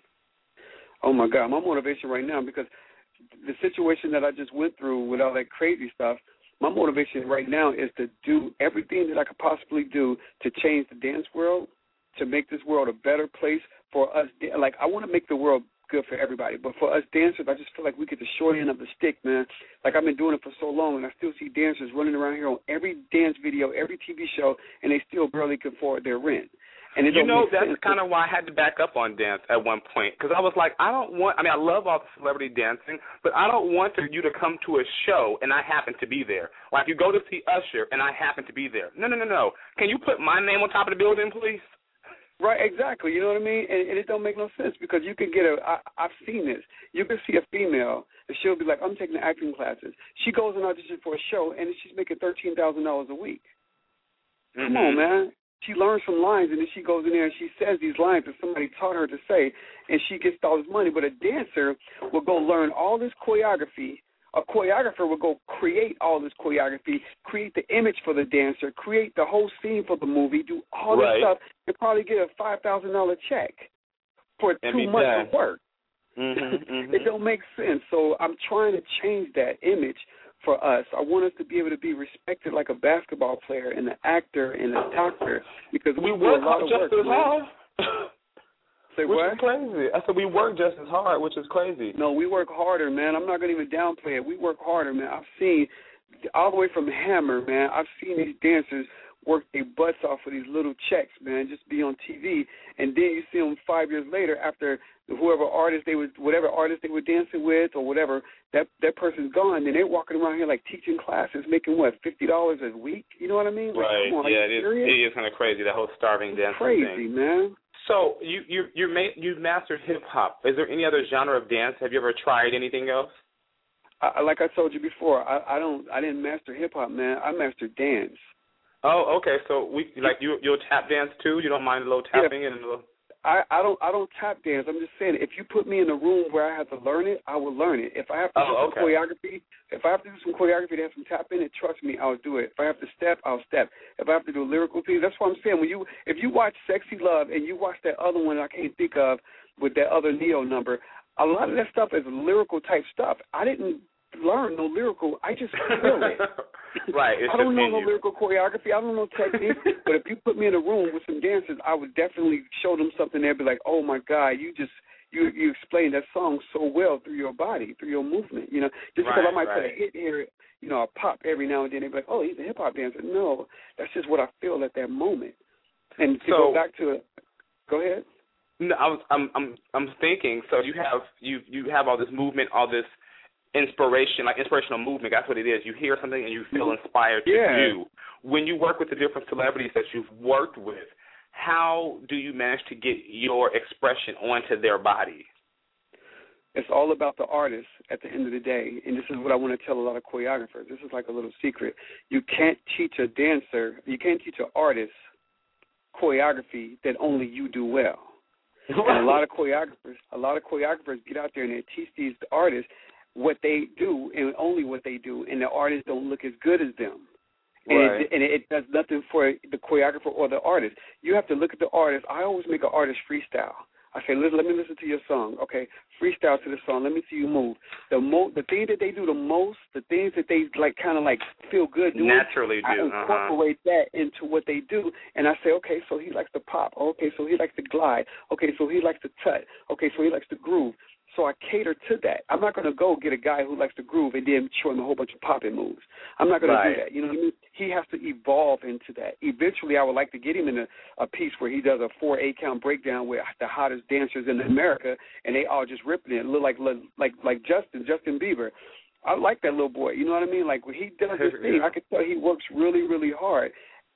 Oh, my God, my motivation right now, because the situation that I just went through with all that crazy stuff, my motivation right now is to do everything that I could possibly do to change the dance world, to make this world a better place for us. Like, I want to make the world good for everybody, but for us dancers, I just feel like we get the short end of the stick, man. Like, I've been doing it for so long, and I still see dancers running around here on every dance video, every TV show, and they still barely can afford their rent. And that's kind of why I had to back up on dance at one point, because I was like, I love all the celebrity dancing, but I don't want you to come to a show and I happen to be there. Like, you go to see Usher and I happen to be there. No. Can you put my name on top of the building, please? Right, exactly. You know what I mean? And it don't make no sense because you can get I've seen this. You can see a female and she'll be like, I'm taking acting classes. She goes and auditions for a show and she's making $13,000 a week. Come on, man. She learns some lines, and then she goes in there and she says these lines that somebody taught her to say, and she gets all this money. But a dancer will go learn all this choreography. A choreographer will go create all this choreography, create the image for the dancer, create the whole scene for the movie, do all this stuff, and probably get a $5,000 check for 2 months of work. It don't make sense. So I'm trying to change that image for us. I want us to be able to be respected like a basketball player and an actor and a doctor, because we work a lot of work. Just as hard. Say which what? is crazy. I said we work just as hard, which is crazy. No, we work harder, man. I'm not going to even downplay it. We work harder, man. I've seen all the way from Hammer, man. I've seen these dancers work their butts off for these little checks, man, just be on TV. And then you see them 5 years later after whatever artist they were dancing with or whatever, that person's gone. Then they're walking around here like teaching classes, making what, $50 a week? You know what I mean? Like, right. Come on, yeah, it is kind of crazy, that whole starving dancing thing. Crazy, man. So you've mastered hip hop. Is there any other genre of dance? Have you ever tried anything else? Like I told you before, I didn't master hip hop, man. I mastered dance. Oh, okay. So you'll tap dance too? You don't mind a little tapping and a little? I don't tap dance. I'm just saying, if you put me in a room where I have to learn it, I will learn it. If I have to do some choreography, if I have to do some choreography to have some tap in it, trust me, I'll do it. If I have to step, I'll step. If I have to do a lyrical piece, that's what I'm saying. If you watch Sexy Love and you watch that other one I can't think of with that other Neo number, a lot of that stuff is lyrical type stuff. I didn't learn no lyrical. I just feel it. Right. I don't know no lyrical choreography. I don't know technique. But if you put me in a room with some dancers, I would definitely show them something. They'd be like, "Oh my God, you explained that song so well through your body, through your movement." You know, just because I might put a hit here, you know, a pop every now and then, they'd be like, "Oh, he's a hip hop dancer." No, that's just what I feel at that moment. And to go back to it, go ahead. No, I'm thinking. So you have all this movement, all this inspiration, like inspirational movement. That's what it is. You hear something and you feel inspired to do. When you work with the different celebrities that you've worked with, how do you manage to get your expression onto their body? It's all about the artist at the end of the day, and this is what I want to tell a lot of choreographers. This is like a little secret. You can't teach a dancer, you can't teach an artist choreography that only you do well. And a lot of choreographers get out there and they teach these artists what they do and only what they do, and the artists don't look as good as them. Right. And it does nothing for the choreographer or the artist. You have to look at the artist. I always make an artist freestyle. I say, let me listen to your song. Okay, freestyle to the song. Let me see you move. The thing that they do the most, the things that they kind of feel good doing, naturally do. I incorporate that into what they do, and I say, okay, so he likes to pop. Okay, so he likes to glide. Okay, so he likes to tut. Okay, so he likes to groove. So I cater to that. I'm not going to go get a guy who likes to groove and then show him a whole bunch of popping moves. I'm not going to do that. You know what I mean? He has to evolve into that. Eventually, I would like to get him in a piece where he does a 4/8 count breakdown with the hottest dancers in America, and they all just ripping it. Look like Justin Bieber. I like that little boy. You know what I mean? Like when he does his thing, I can tell he works really, really hard.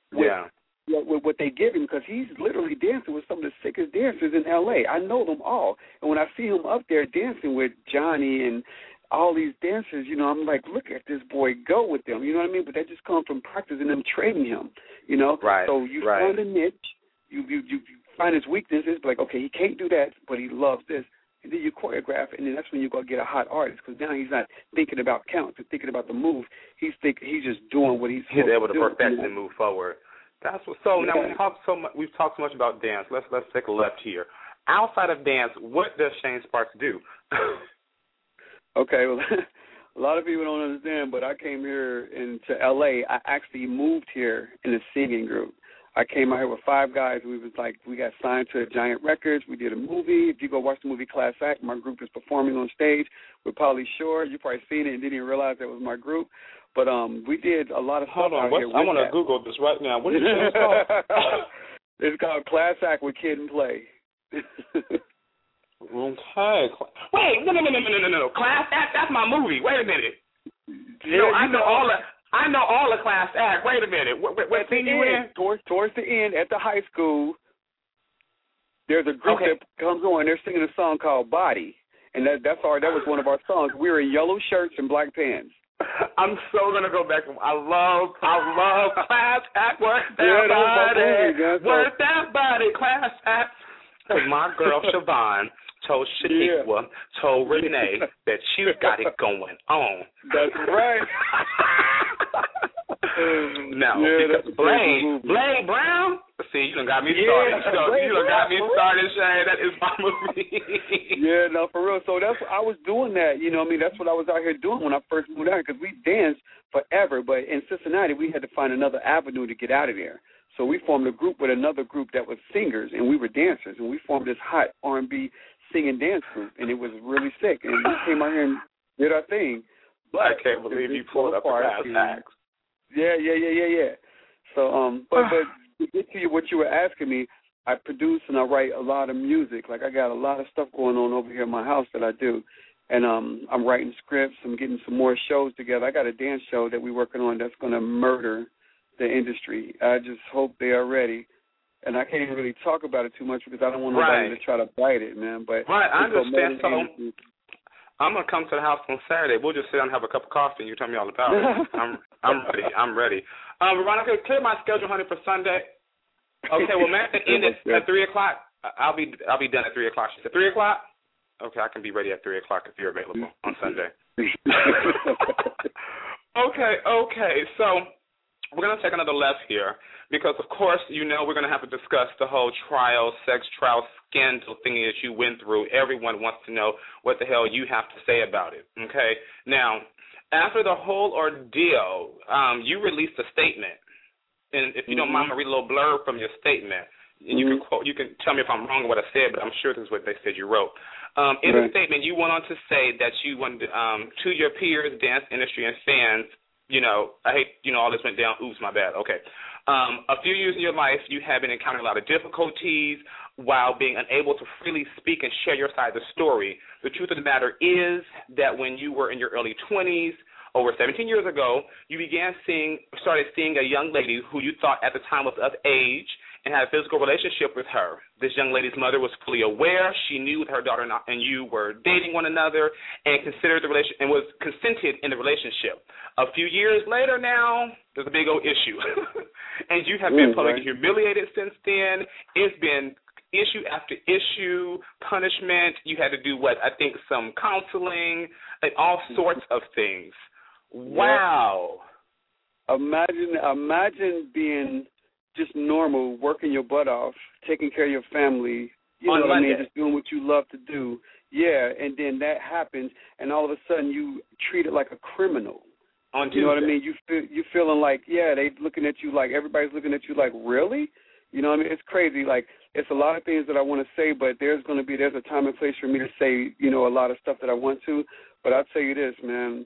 With what they give him, because he's literally dancing with some of the sickest dancers in L.A. I know them all. And when I see him up there dancing with Johnny and all these dancers, you know, I'm like, look at this boy go with them. You know what I mean? But that just comes from practicing them training him, you know? Right. So you find a niche, you find his weaknesses, like, okay, he can't do that, but he loves this. And then you choreograph, and then that's when you go get a hot artist, because now he's not thinking about counts and thinking about the move. He's just doing what he's able to perfect and move forward. That's what. So now we've talked so much about dance. Let's take a left here. Outside of dance, what does Shane Sparks do? Okay, well, a lot of people don't understand, but I came here into L.A. I actually moved here in a singing group. I came out here with 5 guys. We got signed to Giant Records. We did a movie. If you go watch the movie Class Act, my group is performing on stage with Pauly Shore. You probably seen it and didn't even realize that was my group. But we did a lot of stuff out here. I want to Google this right now. What is it called? It's called Class Act with Kid and Play. Okay. Wait, no. Class Act, that's my movie. Wait a minute. Yeah, I know all the Class Act. Wait a minute. What thing you in? Towards the end, at the high school, there's a group that comes on. They're singing a song called Body. And that was one of our songs. We were in yellow shirts and black pants. I'm so gonna go back. I love class act. Work that body, class act. Because my girl Siobhan told Shaniqua, told Renee that she's got it going on. That's right. Now, because Blade Brown, see, you done got me started. You done got me started, Shane. That is my movie. Yeah, no, for real. So that's I was doing that. You know what I mean? That's what I was out here doing when I first moved out here, because we danced forever. But in Cincinnati, we had to find another avenue to get out of there. So we formed a group with another group that was singers, and we were dancers. And we formed this hot R&B singing dance group, and it was really sick. And we came out here and did our thing. But I can't believe you pulled up the class acts. Yeah. So, but to get to what you were asking me, I produce and I write a lot of music. Like, I got a lot of stuff going on over here in my house that I do. And I'm writing scripts. I'm getting some more shows together. I got a dance show that we're working on that's going to murder the industry. I just hope they are ready. And I can't even really talk about it too much because I don't want nobody to try to bite it, man. But I understand. So I'm going to come to the house on Saturday. We'll just sit down and have a cup of coffee and you tell me all about it. I'm ready. Veronica, clear my schedule, honey, for Sunday. Okay, well, man, end it at 3 o'clock. I'll be done at 3 o'clock. She said 3 o'clock? Okay, I can be ready at 3 o'clock if you're available on Sunday. Okay. So we're going to take another left here because, of course, you know we're going to have to discuss the whole sex trial scandal thingy that you went through. Everyone wants to know what the hell you have to say about it, okay? Now, after the whole ordeal, you released a statement. And if you don't mind, I'll read a little blurb from your statement. And you can tell me if I'm wrong with what I said, but I'm sure this is what they said you wrote. In the statement, you went on to say that you wanted to your peers, dance industry, and fans, I hate, all this went down. Oops, my bad. Okay. A few years in your life, you have been encountering a lot of difficulties while being unable to freely speak and share your side of the story. The truth of the matter is that when you were in your early 20s, over 17 years ago, you started seeing a young lady who you thought at the time was of age and had a physical relationship with her. This young lady's mother was fully aware. She knew that her daughter and you were dating one another and was consented in the relationship. A few years later now, there's a big old issue. And you have been publicly humiliated since then. It's been issue after issue, punishment. You had to do some counseling, and all sorts of things. Wow. Imagine being just normal, working your butt off, taking care of your family, you know what I mean, just doing what you love to do. Yeah, and then that happens, and all of a sudden you treat it like a criminal. On Tuesday. You know what I mean? You feeling like, they looking at you like, everybody's looking at you like, really? You know what I mean? It's crazy. Like, it's a lot of things that I want to say, but there's a time and place for me to say, a lot of stuff that I want to. But I'll tell you this, man.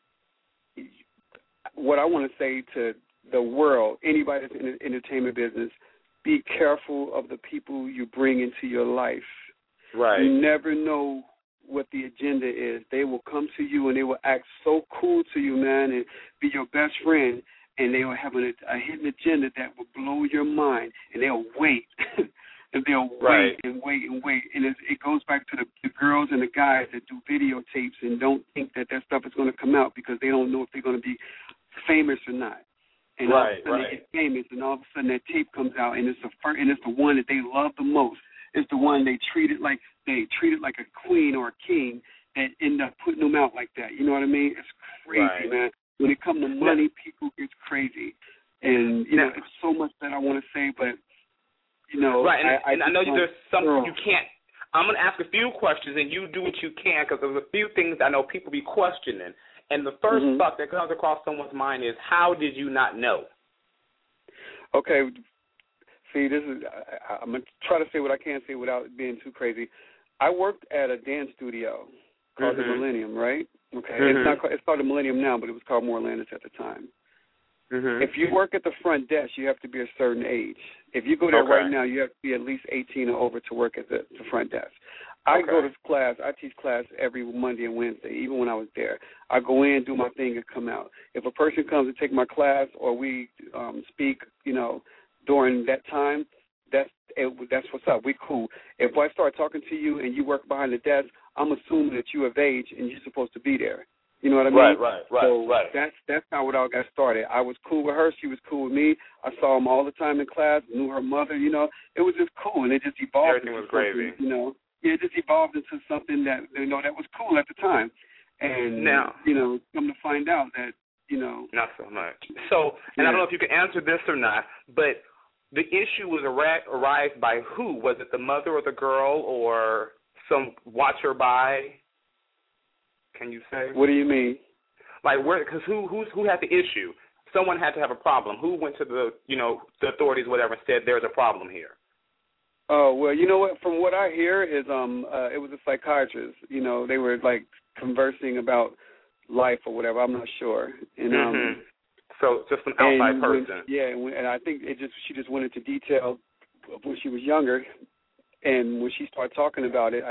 What I want to say to the world, anybody that's in the entertainment business, be careful of the people you bring into your life. Right. You never know what the agenda is. They will come to you and they will act so cool to you, man, and be your best friend, and they will have a hidden agenda that will blow your mind, and they'll wait. And they'll wait and wait and wait. And it goes back to the girls and the guys that do videotapes and don't think that stuff is going to come out because they don't know if they're going to be famous or not. And all of a sudden they get famous, and all of a sudden that tape comes out, and it's the one that they love the most. It's the one they treat it like a queen or a king that end up putting them out like that. You know what I mean? It's crazy, man. When it comes to money, people, it's crazy. And, it's so much that I want to say, but, Right, and I know there's something you can't. I'm going to ask a few questions, and you do what you can, because there's a few things I know people be questioning. And the first thought that comes across someone's mind is, how did you not know? Okay. See, I'm going to try to say what I can say without being too crazy. I worked at a dance studio called the Millennium, right? Okay. It's called the Millennium now, but it was called Morelandis at the time. If you work at the front desk, you have to be a certain age. If you go there right now, you have to be at least 18 or over to work at the front desk. I go to class. I teach class every Monday and Wednesday, even when I was there. I go in, do my thing, and come out. If a person comes to take my class or we speak, during that time, that's what's up. We cool. If I start talking to you and you work behind the desk, I'm assuming that you're of age and you're supposed to be there. You know what I mean? Right. That's how it all got started. I was cool with her. She was cool with me. I saw them all the time in class. Knew her mother. You know, it was just cool, and it just evolved. Everything was gravy. You know, it just evolved into something that that was cool at the time. And now, come to find out that not so much. So, and I don't know if you can answer this or not, but the issue was arise by who? Was it the mother or the girl or some watcher by? Can you say? What do you mean? Like where? Because who had the issue? Someone had to have a problem. Who went to the the authorities, whatever, and said there's a problem here? Oh well, you know what? From what I hear is it was a psychiatrist. They were like conversing about life or whatever. I'm not sure. And so just an outside person. And I think she just went into detail of when she was younger, and when she started talking about it,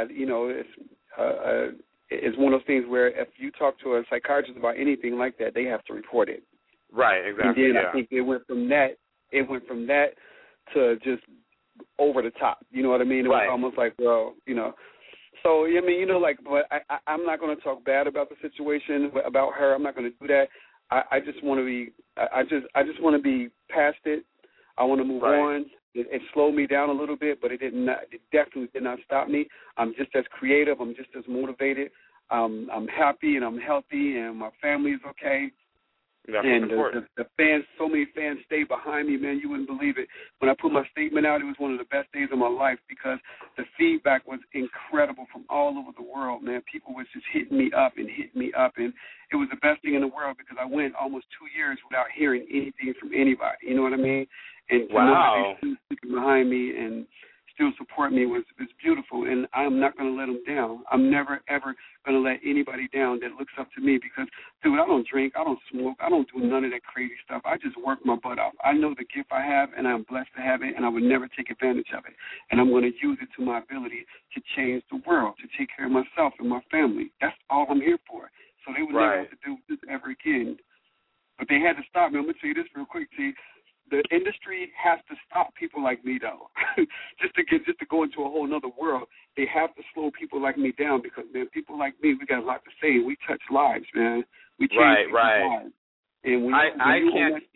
it's one of those things where if you talk to a psychiatrist about anything like that, they have to report it. Right, exactly. And then I think it went from that to just over the top. You know what I mean? It was almost like, well, So I mean, but I'm not going to talk bad about the situation about her. I'm not going to do that. I just want to be. I just want to be past it. I want to move on. It slowed me down a little bit, but it definitely did not stop me. I'm just as creative. I'm just as motivated. I'm happy and I'm healthy and my family is okay. That's and important. The fans, so many fans stayed behind me, man. You wouldn't believe it. When I put my statement out, it was one of the best days of my life because the feedback was incredible from all over the world, man. People was just hitting me up, and it was the best thing in the world because I went almost 2 years without hearing anything from anybody. You know what I mean? And to know that they still sticking behind me and still support me was beautiful, and I'm not going to let them down. I'm never, ever going to let anybody down that looks up to me because, dude, I don't drink, I don't smoke, I don't do none of that crazy stuff. I just work my butt off. I know the gift I have, and I'm blessed to have it, and I would never take advantage of it. And I'm going to use it to my ability to change the world, to take care of myself and my family. That's all I'm here for. So they would never have to do this ever again. But they had to stop me. I'm going to tell you this real quick, T. The industry has to stop people like me, though. just to go into a whole other world, they have to slow people like me down because, man, people like me, we got a lot to say. We touch lives, man. We change people's lives. And when you on that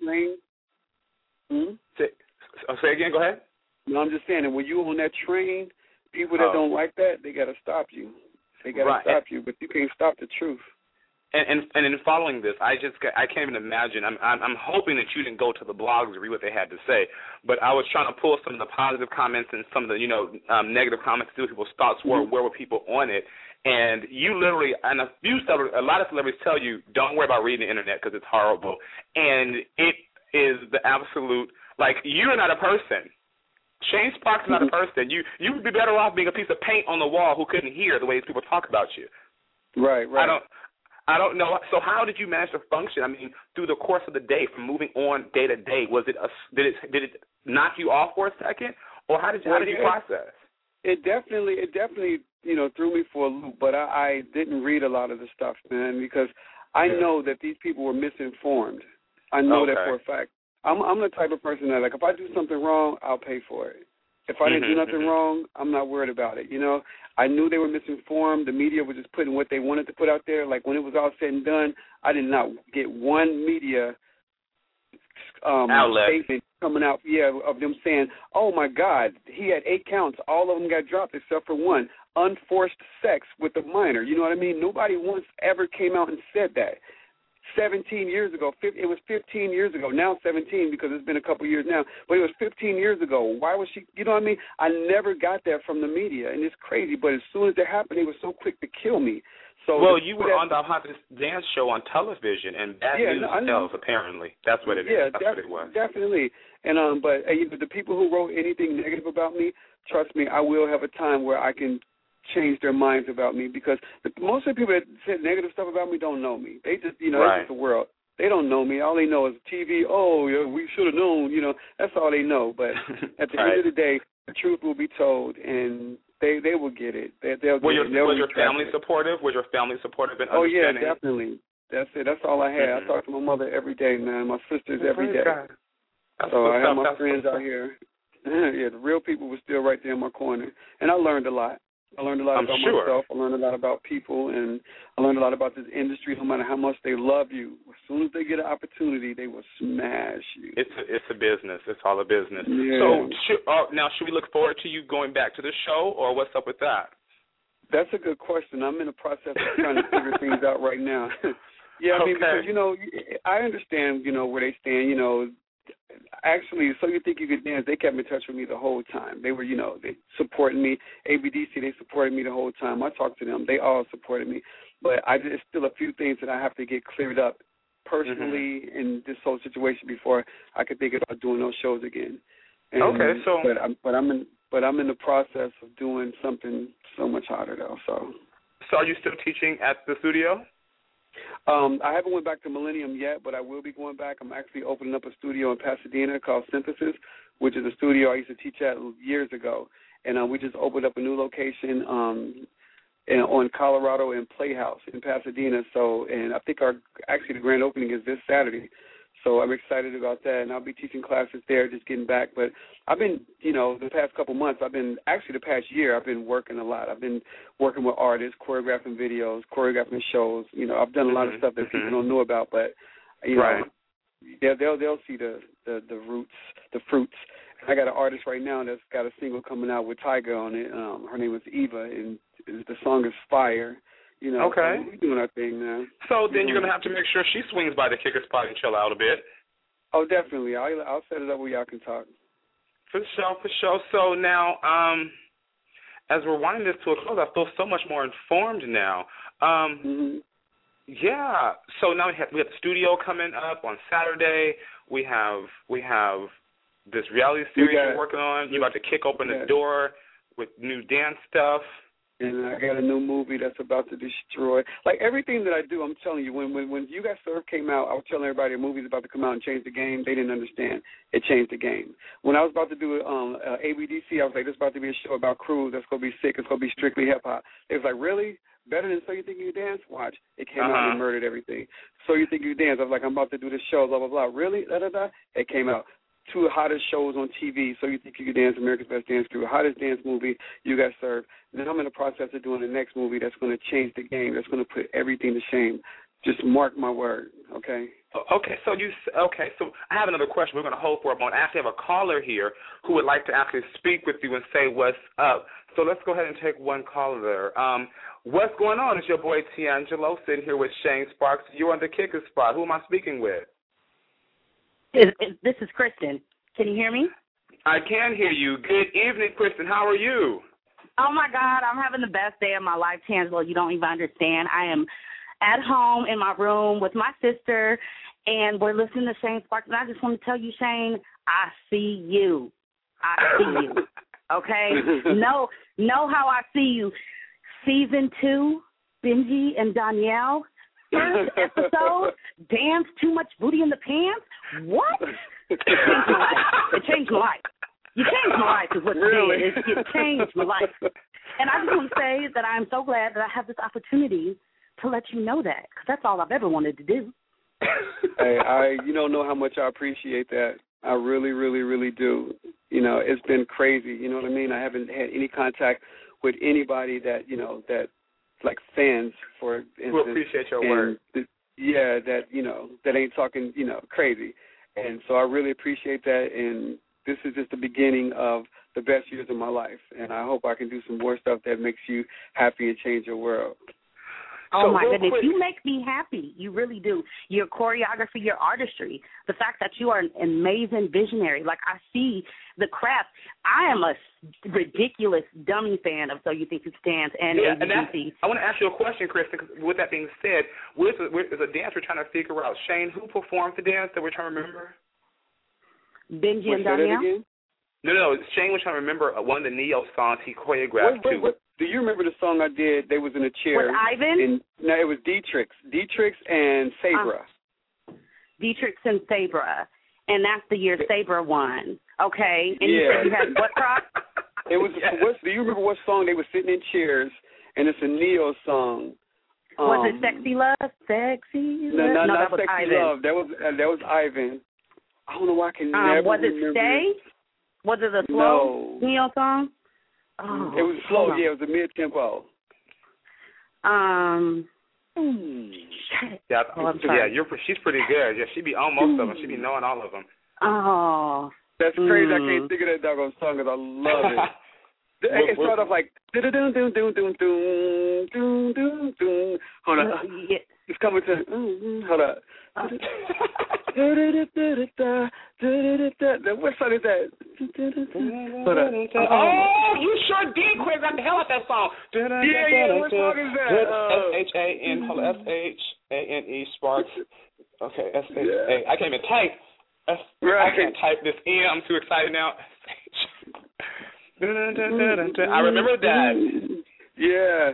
train, say again. Go ahead. No, I'm just saying, and when you on that train, people that don't like that, they got to stop you. They got to stop you, but you can't stop the truth. And in following this, I can't even imagine. I'm hoping that you didn't go to the blogs to read what they had to say, but I was trying to pull some of the positive comments and some of the negative comments to see what people's thoughts were. Where were people on it? And you literally, and a lot of celebrities tell you, don't worry about reading the internet because it's horrible. And it is the absolute, like, you're not a person. Shane Sparks is not a person. You would be better off being a piece of paint on the wall who couldn't hear the way people talk about you. Right. I don't know. So how did you manage to function? I mean, through the course of the day, from moving on day to day, did it knock you off for a second, or how did you process? It definitely threw me for a loop. But I didn't read a lot of the stuff, man, because I know that these people were misinformed. I know that for a fact. I'm the type of person that, like, if I do something wrong, I'll pay for it. If I didn't do nothing wrong, I'm not worried about it. I knew they were misinformed. The media was just putting what they wanted to put out there. Like, when it was all said and done, I did not get one media statement coming out, of them saying, oh, my God, he had 8 counts. All of them got dropped except for one, unforced sex with a minor. You know what I mean? Nobody once ever came out and said that. 17 years ago, it was 15 years ago, now 17 because it's been a couple years now, but it was 15 years ago. Why was she, you know what I mean? I never got that from the media, and it's crazy, but as soon as it happened, they were so quick to kill me. So you were on the Hottest Dance show on television, and bad news sells, apparently. That's what it is. That's what it was. Definitely. And but the people who wrote anything negative about me, trust me, I will have a time where I can change their minds about me because most of the people that said negative stuff about me don't know me. They just, it's just the world. They don't know me. All they know is TV. Oh, yeah, we should have known. That's all they know. But at the end of the day, the truth will be told, and they will get it. Was your family supportive? Was your family supportive and understanding? Oh, yeah, definitely. That's it. That's all I had. I talk to my mother every day, man. My sisters every day. So I have my friends out here. Yeah, the real people were still right there in my corner, and I learned a lot. I learned a lot about myself. I learned a lot about people, and I learned a lot about this industry. No matter how much they love you, as soon as they get an opportunity, they will smash you. It's a business. It's all a business. Yeah. So now, should we look forward to you going back to the show, or what's up with that? That's a good question. I'm in the process of trying to figure things out right now. Yeah, I mean, because, I understand, where they stand, Actually, So You Think You Could Dance, they kept in touch with me the whole time. They were, they supported me. ABDC, they supported me the whole time. I talked to them. They all supported me. But there's still a few things that I have to get cleared up personally in this whole situation before I could think about doing those shows again. And, But I'm in the process of doing something so much harder, though. So are you still teaching at the studio? I haven't went back to Millennium yet, but I will be going back. I'm actually opening up a studio in Pasadena called Synthesis, which is a studio I used to teach at years ago. And we just opened up a new location on Colorado and Playhouse in Pasadena. And I think the grand opening is this Saturday. So I'm excited about that, and I'll be teaching classes there, just getting back. But I've been, the past couple months, the past year, I've been working a lot. I've been working with artists, choreographing videos, choreographing shows. I've done a lot of stuff that people don't know about, but, they'll see the roots, the fruits. I got an artist right now that's got a single coming out with Tyga on it. Her name is Eva, and the song is Fire. So we're doing our thing now. So then you're going to have to make sure she swings by the Kicker Spot and chill out a bit. Oh, definitely. I'll set it up where y'all can talk. For sure. So now, as we're winding this to a close, I feel so much more informed now. Yeah. So now we have the studio coming up on Saturday. We have this reality series you're working on. You're about to kick open the door with new dance stuff. And I got a new movie that's about to destroy. Like, everything that I do, I'm telling you, when You Got Served came out, I was telling everybody a movie's about to come out and change the game. They didn't understand. It changed the game. When I was about to do ABDC, I was like, this is about to be a show about crews that's going to be sick. It's going to be strictly hip-hop. It was like, really? Better than So You Think You Can Dance? Watch. It came out and murdered everything. So You Think You Can Dance? I was like, I'm about to do this show, blah, blah, blah. Really? Da-da-da. It came out. Two hottest shows on TV, So You Think You Could Dance, America's Best Dance Crew, hottest dance movie, You Got Served. Then I'm in the process of doing the next movie that's going to change the game, that's going to put everything to shame. Just mark my word, okay? Okay, so I have another question we're going to hold for a moment. I actually have a caller here who would like to actually speak with you and say what's up. So let's go ahead and take one caller there. What's going on? It's your boy Tiangelo sitting here with Shane Sparks. You're on the Kicker Spot. Who am I speaking with? This is Kristen. Can you hear me? I can hear you. Good evening, Kristen. How are you? Oh, my God. I'm having the best day of my life, Tangelo. You don't even understand. I am at home in my room with my sister, and we're listening to Shane Sparks. And I just want to tell you, Shane, I see you. I see you. Okay? Know how I see you. Season 2, Benji and Danielle. First episode, dance too much booty in the pants. What? It changed my life. It changed my life. You changed my life is what you did. It changed my life. And I just want to say that I'm so glad that I have this opportunity to let you know that, because that's all I've ever wanted to do. Hey, you don't know how much I appreciate that. I really, really, really do. It's been crazy. You know what I mean? I haven't had any contact with anybody that, like fans, for instance. We appreciate your work. That ain't talking, crazy. And so I really appreciate that, and this is just the beginning of the best years of my life, and I hope I can do some more stuff that makes you happy and change your world. Oh, my goodness. You make me happy. You really do. Your choreography, your artistry, the fact that you are an amazing visionary. Like, I see the craft. I am a ridiculous dummy fan of So You Think You Can Dance and ABDC. I want to ask you a question, Kristen, because with that being said, with a dance we're trying to figure out. Shane, who performed the dance that we're trying to remember? Benji and Danielle? No. Shane was trying to remember one of the Neo songs he choreographed too. Do you remember the song I did? They was in a chair. With Ivan? No, it was Dietrich and Sabra. Dietrich and Sabra. And that's the year Sabra won. Okay. And you said you had what, Rock? It was. Do you remember what song they were sitting in chairs? And it's a Neo song. Was it Sexy Love? Sexy Love? No, not that was Sexy Ivan. Love. That was Ivan. I don't know why I can never was remember. Was it Stay? Was it a slow Neo song? Oh, it was slow. Yeah, it was a mid-tempo. Yeah, I'm sorry. she's pretty good. Yeah, she be on most of them. She be knowing all of them. Oh, that's crazy. I can't think of that doggone song because I love it. It started off like hold on. It's coming to hold up. What song is that? Hold up. Oh, you sure did choreograph the hell out that song. Yeah. What song is that? SHAN. Hold on. SHANE Sparks. Okay. SHA. I can't even type. I can't type this in. I'm too excited now. I remember that. Yeah.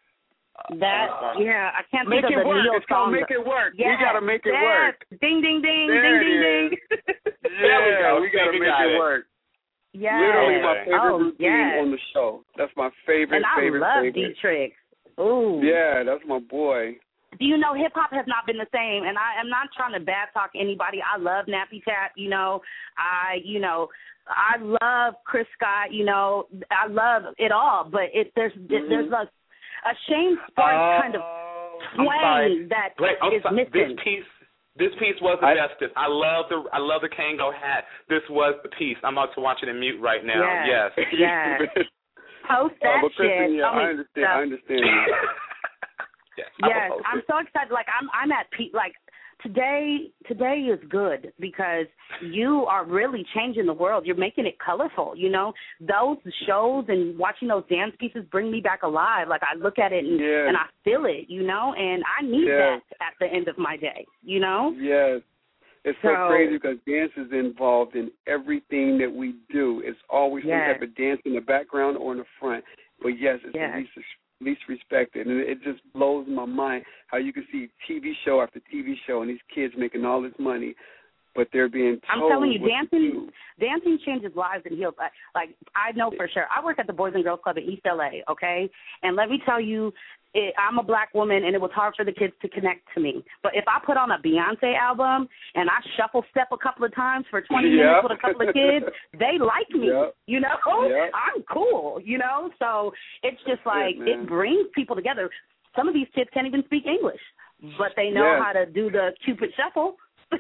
I can't make think of it the work. Neo It's called song. Make It Work. Yes. We gotta make it work. Ding, ding, ding, there ding, ding, ding. Yeah, we gotta make it work. Yes. Literally my favorite routine on the show. That's my favorite. And I love D-Trix. Ooh. Yeah, that's my boy. Do you know hip hop has not been the same, and I am not trying to bad talk anybody. I love Nappy Tap, I love Chris Scott, I love it all, but there's a Shane Sparks kind of twang that is missing. This piece was the bestest. I love the Kango hat. This was the piece. I'm about to watch it in mute right now. Yes. Post that Kristen, shit. Yeah, I understand. Yes, I'm so excited. Like I'm at peak. Like today is good because you are really changing the world. You're making it colorful. Those shows and watching those dance pieces bring me back alive. Like I look at it and I feel it. And I need that at the end of my day. Yes. It's so crazy because dance is involved in everything that we do. It's always some type of dance in the background or in the front. But yes, it's the least respected, and it just blows my mind how you can see TV show after TV show and these kids making all this money, but they're being told. I'm telling you, dancing changes lives and heals. Like I know for sure. I work at the Boys and Girls Club in East LA, okay? And let me tell you, I'm a black woman, and it was hard for the kids to connect to me. But if I put on a Beyonce album and I shuffle step a couple of times for 20 minutes with a couple of kids, they like me, I'm cool, So it's just like it brings people together. Some of these kids can't even speak English, but they know how to do the Cupid shuffle, So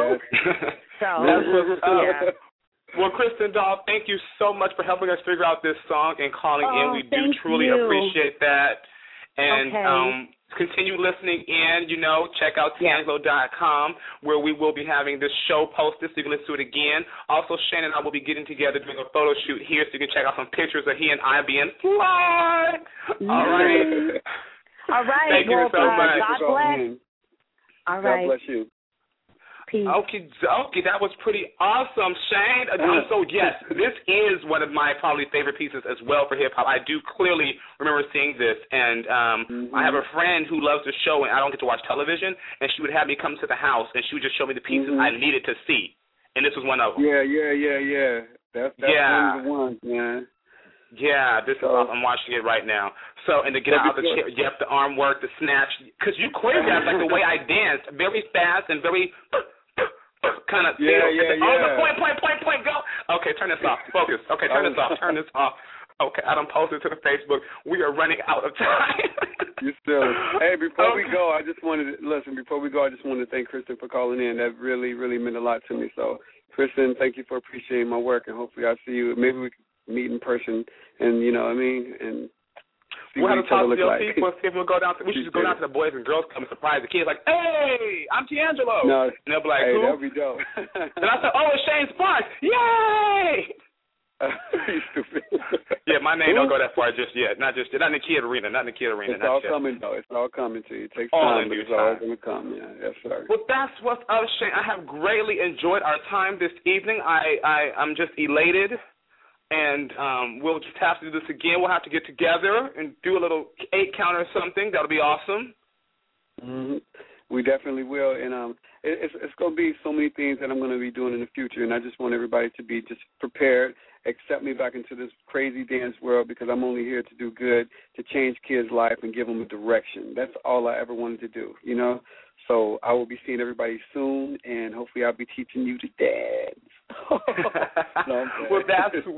that's what's up. Well, Kristen Dahl, thank you so much for helping us figure out this song and calling in. We do truly appreciate that. And continue listening in, check out Tiangelo.com where we will be having this show posted so you can listen to it again. Also, Shane and I will be getting together doing a photo shoot here so you can check out some pictures of he and I being fly. All right. All right. Thank you so much. God bless. All right. God bless you. Peace. Okay, that was pretty awesome, Shane. So, yes, this is one of my probably favorite pieces as well for hip-hop. I do clearly remember seeing this, and I have a friend who loves the show, and I don't get to watch television, and she would have me come to the house, and she would just show me the pieces I needed to see, and this was one of them. Yeah. That's one of the ones, man. Yeah, this is I'm watching it right now. So, and to get out of the chair, the arm work, the snatch, because you choreographed like the way I danced, very fast and very kind of point, go. Okay, turn this off. Focus. Okay, turn this off. Okay, I done posted to the Facebook. We are running out of time. You still. Hey, before we go, I just wanted to thank Kristen for calling in. That really, really meant a lot to me. So, Kristen, thank you for appreciating my work, and hopefully I'll see you. Maybe we can meet in person, and and see we'll what each other look like. People, see if we'll go down. We should just go down to the Boys and Girls Club and surprise the kids. Like, hey, I'm Tiangelo. No, and they'll be like, hey, who? That'll be dope. And I said, oh, it's Shane Sparks. Yay! You stupid. Yeah, my name don't go that far just yet. Not in the kid arena. It's all coming though. It's all coming to you. It takes time, but it's all going to come. Yeah, yes, sir. Well, that's what's up, Shane. I have greatly enjoyed our time this evening. I'm just elated. And we'll just have to do this again. We'll have to get together and do a little 8 count or something. That'll be awesome. Mm-hmm. We definitely will. And it's going to be so many things that I'm going to be doing in the future. And I just want everybody to be just prepared, accept me back into this crazy dance world because I'm only here to do good, to change kids' life and give them a direction. That's all I ever wanted to do, So I will be seeing everybody soon, and hopefully I'll be teaching you to dance. Well, that's what's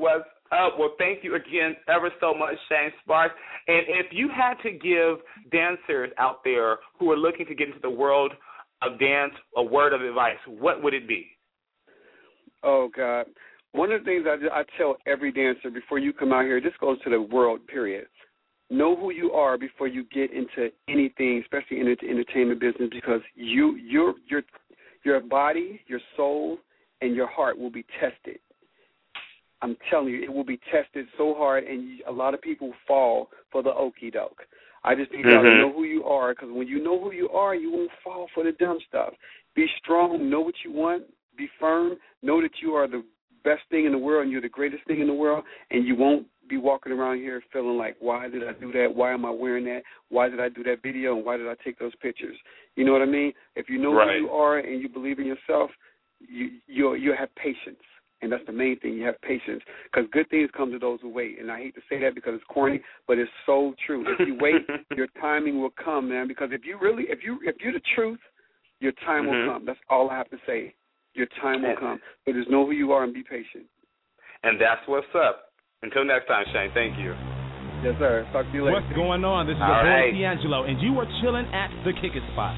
up. Well, thank you again ever so much, Shane Sparks. And if you had to give dancers out there who are looking to get into the world of dance a word of advice, what would it be? Oh, God. One of the things I tell every dancer before you come out here, this goes to the world, period. Know who you are before you get into anything, especially in the entertainment business, because your body, your soul, and your heart will be tested. I'm telling you, it will be tested so hard, and a lot of people fall for the okie doke. I just need y'all to know who you are, because when you know who you are, you won't fall for the dumb stuff. Be strong, know what you want, be firm, know that you are the best thing in the world and you're the greatest thing in the world, and you won't be walking around here feeling like, why did I do that? Why am I wearing that? Why did I do that video? And why did I take those pictures? You know what I mean? If you know who you are and you believe in yourself, you'll have patience. And that's the main thing. You have patience, because good things come to those who wait. And I hate to say that because it's corny, but it's so true. If you wait, your timing will come, man. Because if you're the truth, your time will come. That's all I have to say. Your time will come. So just know who you are and be patient. And that's what's up. Until next time, Shane. Thank you. Yes, sir. Talk to you later. What's going on? This is your boy D'Angelo, and you are chilling at the Kick It Spot.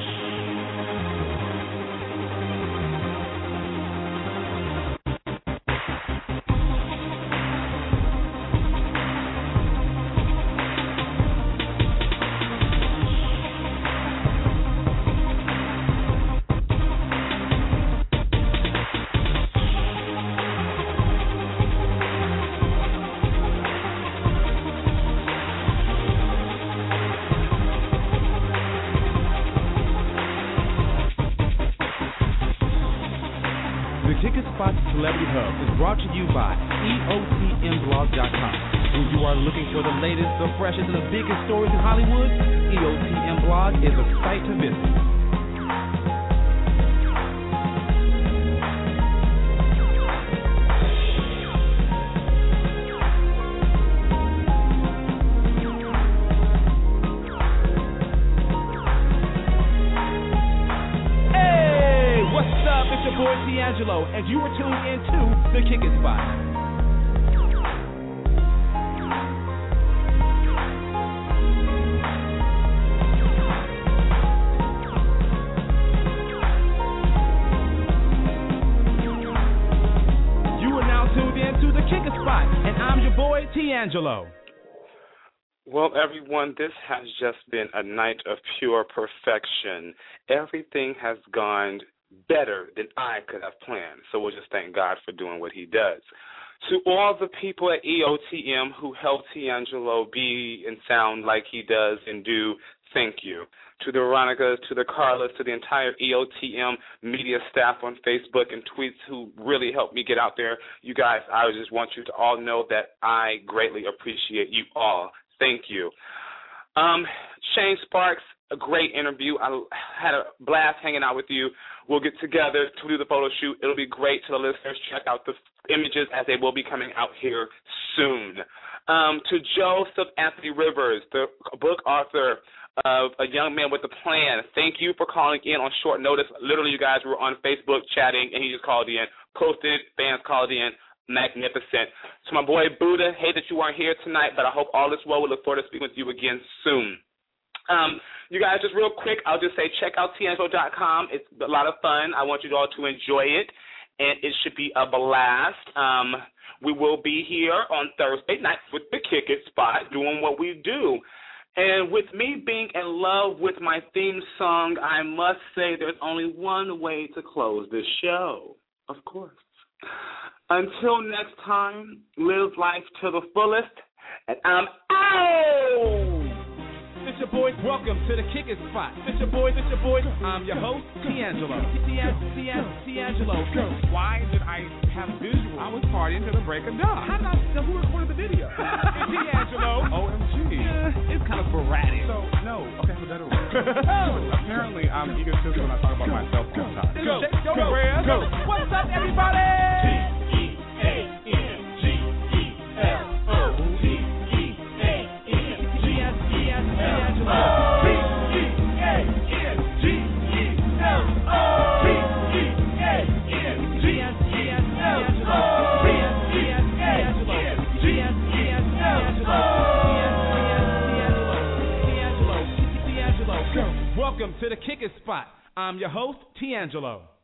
Celebrity Hub is brought to you by EOTMblog.com. When you are looking for the latest, the freshest, and the biggest stories in Hollywood, EOTM Blog is a site to visit. It's your boy D'Angelo, and you are tuned into the Kick It Spot. You are now tuned into the Kick It Spot, and I'm your boy D'Angelo. Well, everyone, this has just been a night of pure perfection. Everything has gone better than I could have planned. So we'll just thank God for doing what he does. To all the people at EOTM who helped D'Angelo be and sound like he does and do, thank you. To the Veronicas, to the Carlas, to the entire EOTM media staff on Facebook and tweets who really helped me get out there. You guys, I just want you to all know that I greatly appreciate you all. Thank you. Shane Sparks, a great interview. I had a blast hanging out with you. We'll get together to do the photo shoot. It'll be great to the listeners. Check out the images as they will be coming out here soon. To Joseph Anthony Rivers, the book author of A Young Man with a Plan, thank you for calling in on short notice. Literally, you guys were on Facebook chatting, and he just called in, posted, fans called in. Magnificent. To my boy Buddha, hate that you weren't here tonight, but I hope all is well. We look forward to speaking with you again soon. You guys, just real quick, I'll just say check out D'Angelo.com. It's a lot of fun. I want you all to enjoy it, and it should be a blast. We will be here on Thursday night with the Kick It Spot doing what we do. And with me being in love with my theme song, I must say there's only one way to close this show, of course. Until next time, live life to the fullest, and I'm out! It's your boy. Welcome to the Kick It Spot. It's your boy. I'm your host, D'Angelo. D'Angelo. Why did I have visuals? I was partying to the break of dawn. Who recorded the video? It's D'Angelo. OMG. It's kind of sporadic. So, no. Okay, I have a better one. Apparently, I'm egotistical when I talk about myself all the time. Go. What's up, everybody? D'Angelo. Welcome to the Kicking Spot. I'm your host, D'Angelo.